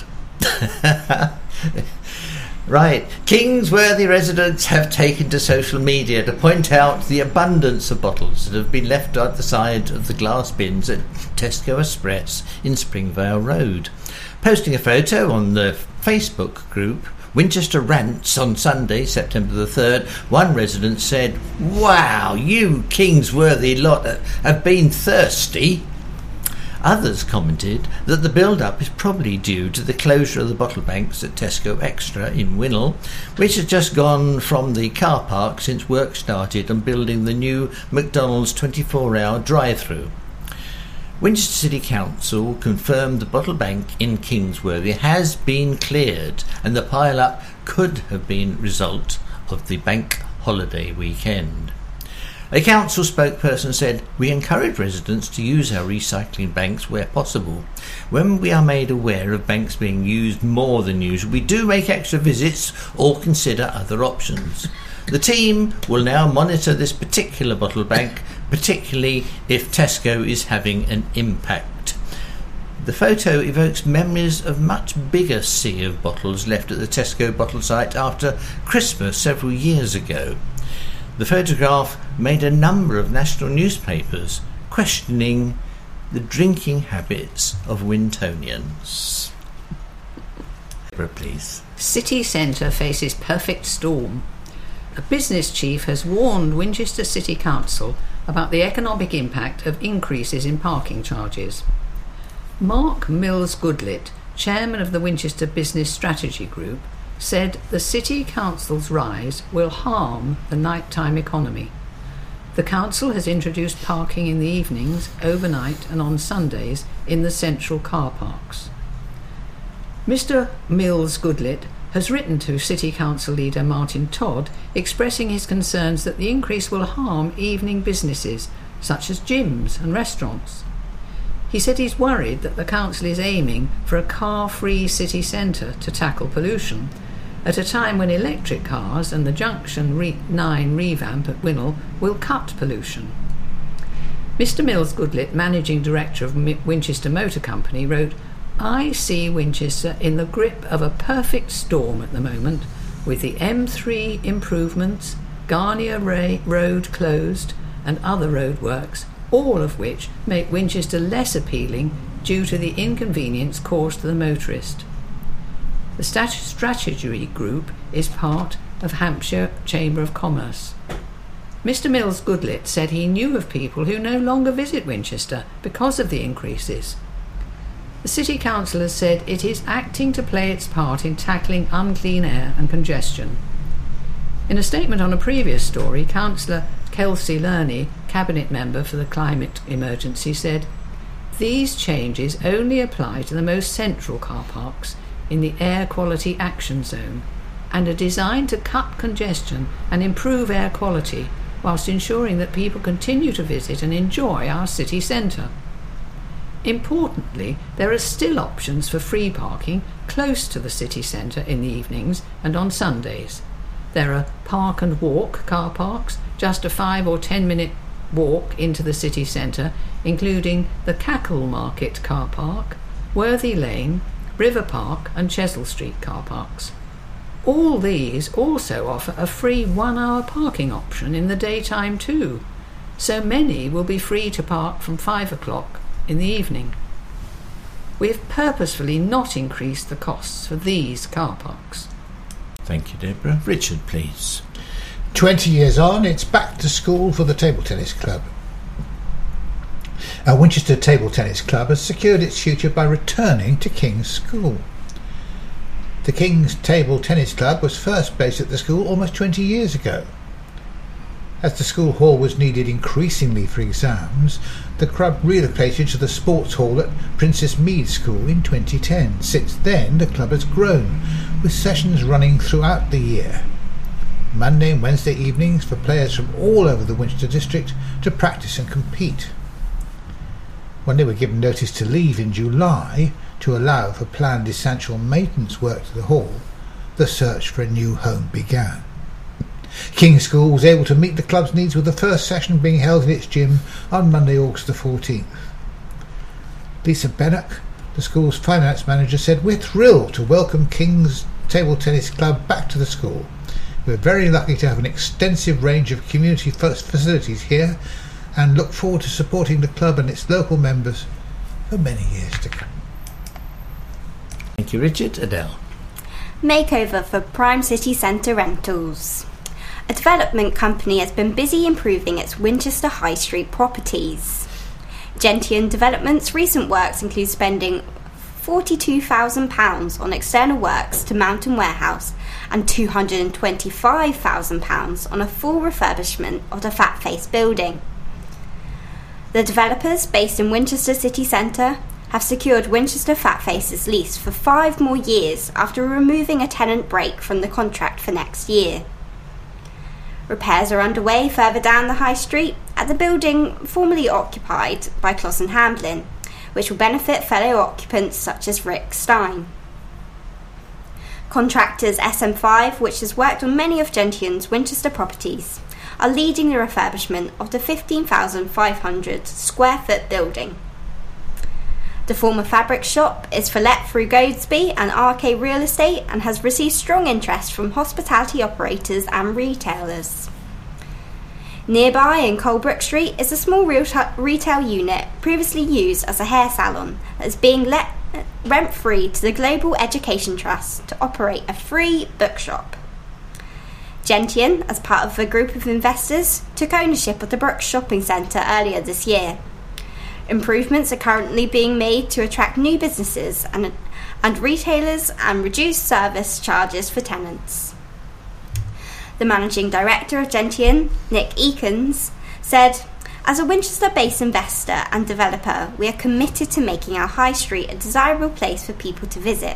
Speaker 1: Right, Kingsworthy residents have taken to social media to point out the abundance of bottles that have been left at the side of the glass bins at Tesco Express in Springvale Road. Posting a photo on the Facebook group Winchester Rants on Sunday, September the third, one resident said, "Wow, you Kingsworthy lot have been thirsty." Others commented that the build-up is probably due to the closure of the bottle banks at Tesco Extra in Winnell, which has just gone from the car park since work started on building the new McDonald's twenty-four hour drive-through. Winchester City Council confirmed the bottle bank in Kingsworthy has been cleared, and the pile-up could have been a result of the bank holiday weekend. A council spokesperson said, "We encourage residents to use our recycling banks where possible. When we are made aware of banks being used more than usual, we do make extra visits or consider other options. The team will now monitor this particular bottle bank, particularly if Tesco is having an impact." The photo evokes memories of much bigger sea of bottles left at the Tesco bottle site after Christmas several years ago. The photograph made a number of national newspapers questioning the drinking habits of Wintonians. Please.
Speaker 2: City centre faces perfect storm. A business chief has warned Winchester City Council about the economic impact of increases in parking charges. Mark Mills-Goodlett, chairman of the Winchester Business Strategy Group, said the City Council's rise will harm the nighttime economy. The council has introduced parking in the evenings, overnight and on Sundays in the central car parks. Mister Mills-Goodlett has written to City Council leader Martin Todd expressing his concerns that the increase will harm evening businesses such as gyms and restaurants. He said he's worried that the council is aiming for a car-free city centre to tackle pollution, at a time when electric cars and the Junction nine revamp at Winnell will cut pollution. Mister Mills-Goodlett, managing director of Winchester Motor Company, wrote, "I see Winchester in the grip of a perfect storm at the moment, with the M three improvements, Garnier Ray Road closed, and other roadworks, all of which make Winchester less appealing due to the inconvenience caused to the motorist." The Strategy Group is part of Hampshire Chamber of Commerce. Mister Mills-Goodlett said he knew of people who no longer visit Winchester because of the increases. The City Council has said it is acting to play its part in tackling unclean air and congestion. In a statement on a previous story, Councillor Kelsey Lerney, Cabinet Member for the Climate Emergency, said, "These changes only apply to the most central car parks in the Air Quality Action Zone and are designed to cut congestion and improve air quality whilst ensuring that people continue to visit and enjoy our city centre. Importantly, there are still options for free parking close to the city centre in the evenings and on Sundays. There are park and walk car parks, just a five or ten minute walk into the city centre, including the Cackle Market car park, Worthy Lane, River Park and Chesil Street car parks. All these also offer a free one-hour parking option in the daytime too, so many will be free to park from five o'clock in the evening. We have purposefully not increased the costs for these car parks."
Speaker 1: Thank you, Deborah. Richard, please.
Speaker 3: Twenty years on, it's back to school for the Table Tennis Club. Our Winchester Table Tennis Club has secured its future by returning to King's School. The King's Table Tennis Club was first based at the school almost twenty years ago. As the school hall was needed increasingly for exams, the club relocated to the sports hall at Princess Mead School in twenty ten. Since then, the club has grown, with sessions running throughout the year. Monday and Wednesday evenings for players from all over the Winchester district to practice and compete. When they were given notice to leave in July to allow for planned essential maintenance work to the hall, the search for a new home began. King's School was able to meet the club's needs, with the first session being held in its gym on Monday, August the fourteenth. Lisa Bennock, the school's finance manager, said, "We're thrilled to welcome King's Table Tennis Club back to the school. We're very lucky to have an extensive range of community facilities here and look forward to supporting the club and its local members for many years to come."
Speaker 1: Thank you, Richard. Adele.
Speaker 4: Makeover for Prime City Centre rentals. A development company has been busy improving its Winchester High Street properties. Gentian Development's recent works include spending forty-two thousand pounds on external works to Mountain Warehouse and two hundred twenty-five thousand pounds on a full refurbishment of the Fat Face building. The developers, based in Winchester City Centre, have secured Winchester Fat Face's lease for five more years after removing a tenant break from the contract for next year. Repairs are underway further down the High Street at the building formerly occupied by Closs and Hamblin, which will benefit fellow occupants such as Rick Stein. Contractors S M five, which has worked on many of Gentian's Winchester properties, are leading the refurbishment of the fifteen thousand five hundred square foot building. The former fabric shop is for let through Goldsby and R K Real Estate and has received strong interest from hospitality operators and retailers. Nearby in Colebrook Street is a small retail unit previously used as a hair salon that is being let rent-free to the Global Education Trust to operate a free bookshop. Gentian, as part of a group of investors, took ownership of the Brooks Shopping Centre earlier this year. Improvements are currently being made to attract new businesses and, and retailers and reduce service charges for tenants. The managing director of Gentian, Nick Eakins, said, "As a Winchester-based investor and developer, we are committed to making our high street a desirable place for people to visit.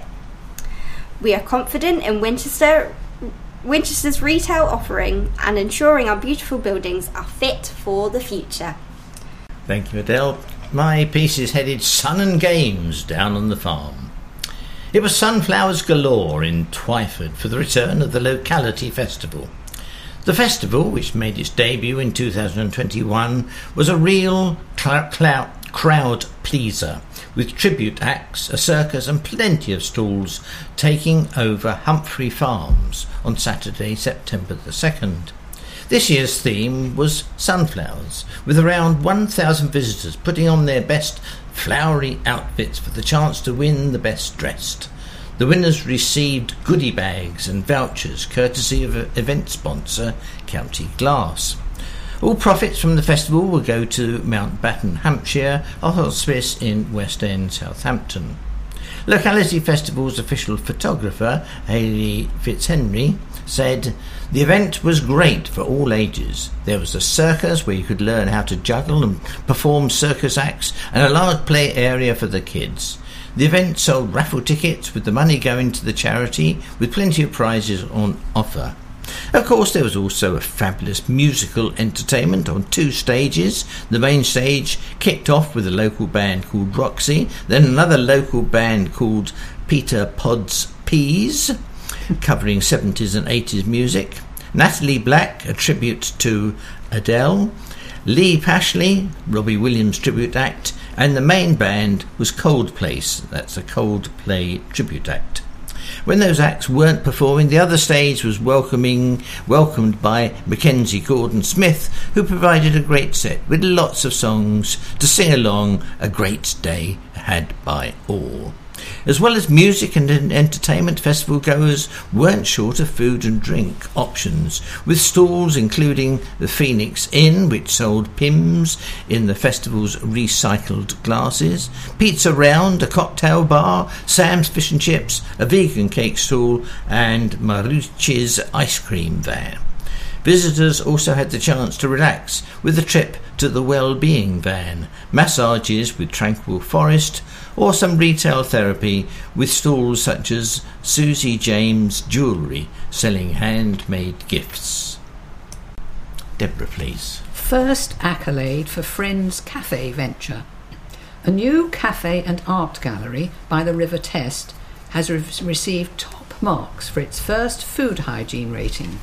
Speaker 4: We are confident in Winchester, Winchester's retail offering and ensuring our beautiful buildings are fit for the future."
Speaker 1: Thank you, Adele. My piece is headed Sun and Games down on the farm. It was sunflowers galore in Twyford for the return of the locality festival. The festival, which made its debut in two thousand twenty-one, was a real cl- cl- crowd pleaser, with tribute acts, a circus and plenty of stalls taking over Humphrey Farms on Saturday, September the second. This year's theme was sunflowers, with around one thousand visitors putting on their best flowery outfits for the chance to win the best dressed. The winners received goodie bags and vouchers courtesy of event sponsor County Glass. All profits from the festival will go to Mountbatten, Hampshire, a hospice in West End, Southampton. Locality Festival's official photographer, Hayley Fitzhenry, said, "The event was great for all ages. There was a circus where you could learn how to juggle and perform circus acts, and a large play area for the kids. The event sold raffle tickets, with the money going to the charity, with plenty of prizes on offer. Of course, there was also a fabulous musical entertainment on two stages. The main stage kicked off with a local band called Roxy, then another local band called Peter Pod's Peas, covering seventies and eighties music. Natalie Black, a tribute to Adele. Lee Pashley, Robbie Williams tribute act. And the main band was Coldplay. That's a Coldplay tribute act. When those acts weren't performing, the other stage was welcoming, welcomed by Mackenzie Gordon-Smith, who provided a great set with lots of songs to sing along. A great day had by all. As well as music and entertainment, festival goers weren't short of food and drink options, with stalls including the Phoenix Inn, which sold Pimm's in the festival's recycled glasses, Pizza Round, a cocktail bar, Sam's Fish and Chips, a vegan cake stall, and Marucci's ice cream van. Visitors also had the chance to relax with a trip to the Wellbeing Van, massages with Tranquil Forest, or some retail therapy with stalls such as Susie James Jewellery, selling handmade gifts. Deborah, please.
Speaker 2: First accolade for Friends Cafe venture. A new cafe and art gallery by the River Test has re- received top marks for its first food hygiene rating.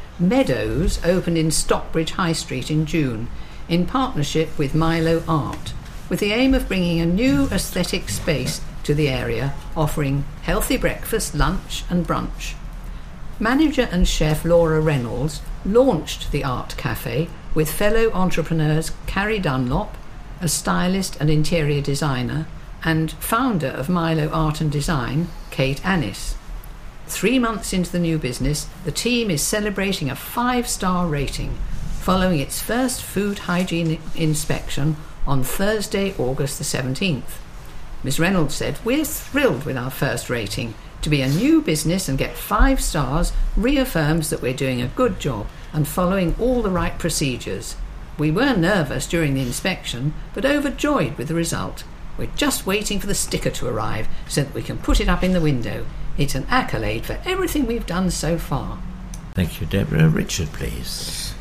Speaker 2: Meadows opened in Stockbridge High Street in June in partnership with Milo Art, with the aim of bringing a new aesthetic space to the area, offering healthy breakfast, lunch and brunch. Manager and chef Laura Reynolds launched the art cafe with fellow entrepreneurs Carrie Dunlop, a stylist and interior designer, and founder of Milo Art and Design, Kate Annis. Three months into the new business, the team is celebrating a five-star rating, following its first food hygiene inspection on Thursday, August the seventeenth. Miz Reynolds said, "We're thrilled with our first rating. To be a new business and get five stars reaffirms that we're doing a good job and following all the right procedures. We were nervous during the inspection, but overjoyed with the result. We're just waiting for the sticker to arrive so that we can put it up in the window. It's an accolade for everything we've done so far."
Speaker 1: Thank you, Deborah. Richard, please.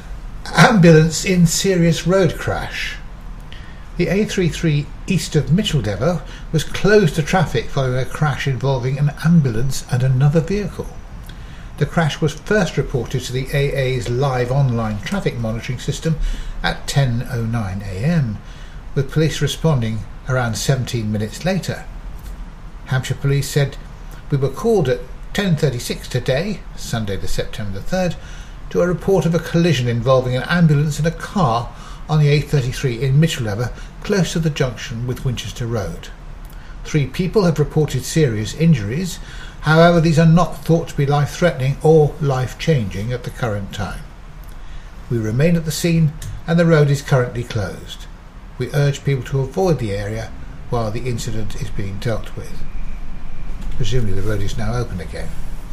Speaker 3: Ambulance in serious road crash. The A thirty-three east of Micheldever was closed to traffic following a crash involving an ambulance and another vehicle. The crash was first reported to the A A's live online traffic monitoring system at ten oh nine a m, with police responding around seventeen minutes later. Hampshire Police said, "We were called at ten thirty-six today, Sunday the September the third, to a report of a collision involving an ambulance and a car on the A thirty-three in Micheldever, close to the junction with Winchester Road. Three people have reported serious injuries. However, these are not thought to be life-threatening or life-changing at the current time. We remain at the scene and the road is currently closed. We urge people to avoid the area while the incident is being dealt with." Presumably the road is now open again.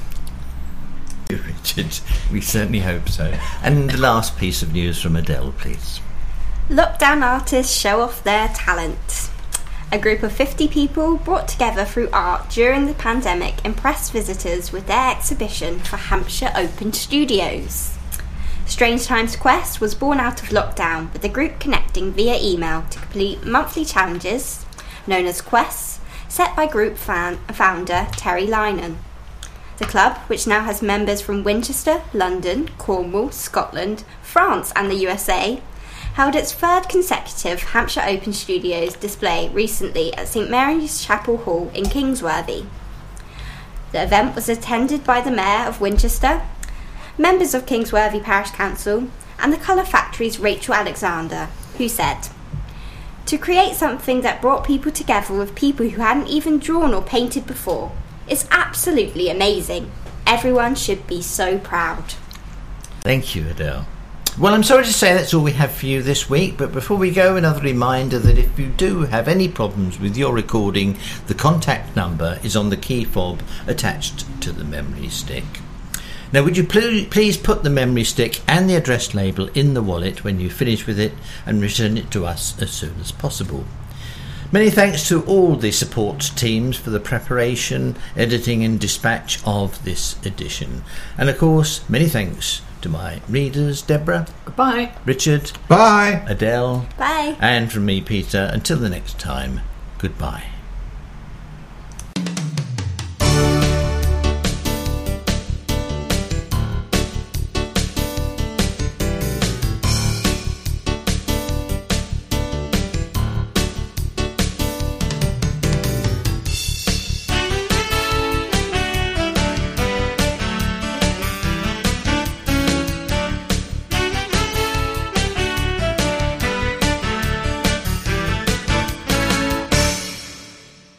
Speaker 1: Richard, we certainly hope so. And the last piece of news from Adele, please.
Speaker 4: Lockdown artists show off their talent. A group of fifty people brought together through art during the pandemic impressed visitors with their exhibition for Hampshire Open Studios. Strange Times Quest was born out of lockdown, with the group connecting via email to complete monthly challenges, known as quests, set by group fan, founder Terry Linan. The club, which now has members from Winchester, London, Cornwall, Scotland, France and the U S A, held its third consecutive Hampshire Open Studios display recently at St Mary's Chapel Hall in Kingsworthy. The event was attended by the Mayor of Winchester, members of Kingsworthy Parish Council and the Colour Factory's Rachel Alexander, who said, "To create something that brought people together with people who hadn't even drawn or painted before is absolutely amazing. Everyone should be so proud."
Speaker 1: Thank you, Adele. Well, I'm sorry to say that's all we have for you this week, but before we go, another reminder that if you do have any problems with your recording, the contact number is on the key fob attached to the memory stick. Now, would you pl- please put the memory stick and the address label in the wallet when you finish with it and return it to us as soon as possible. Many thanks to all the support teams for the preparation, editing and dispatch of this edition. And of course, many thanks to my readers, Deborah.
Speaker 2: Goodbye.
Speaker 1: Richard.
Speaker 3: Bye.
Speaker 1: Adele.
Speaker 4: Bye.
Speaker 1: And from me, Peter. Until the next time, goodbye.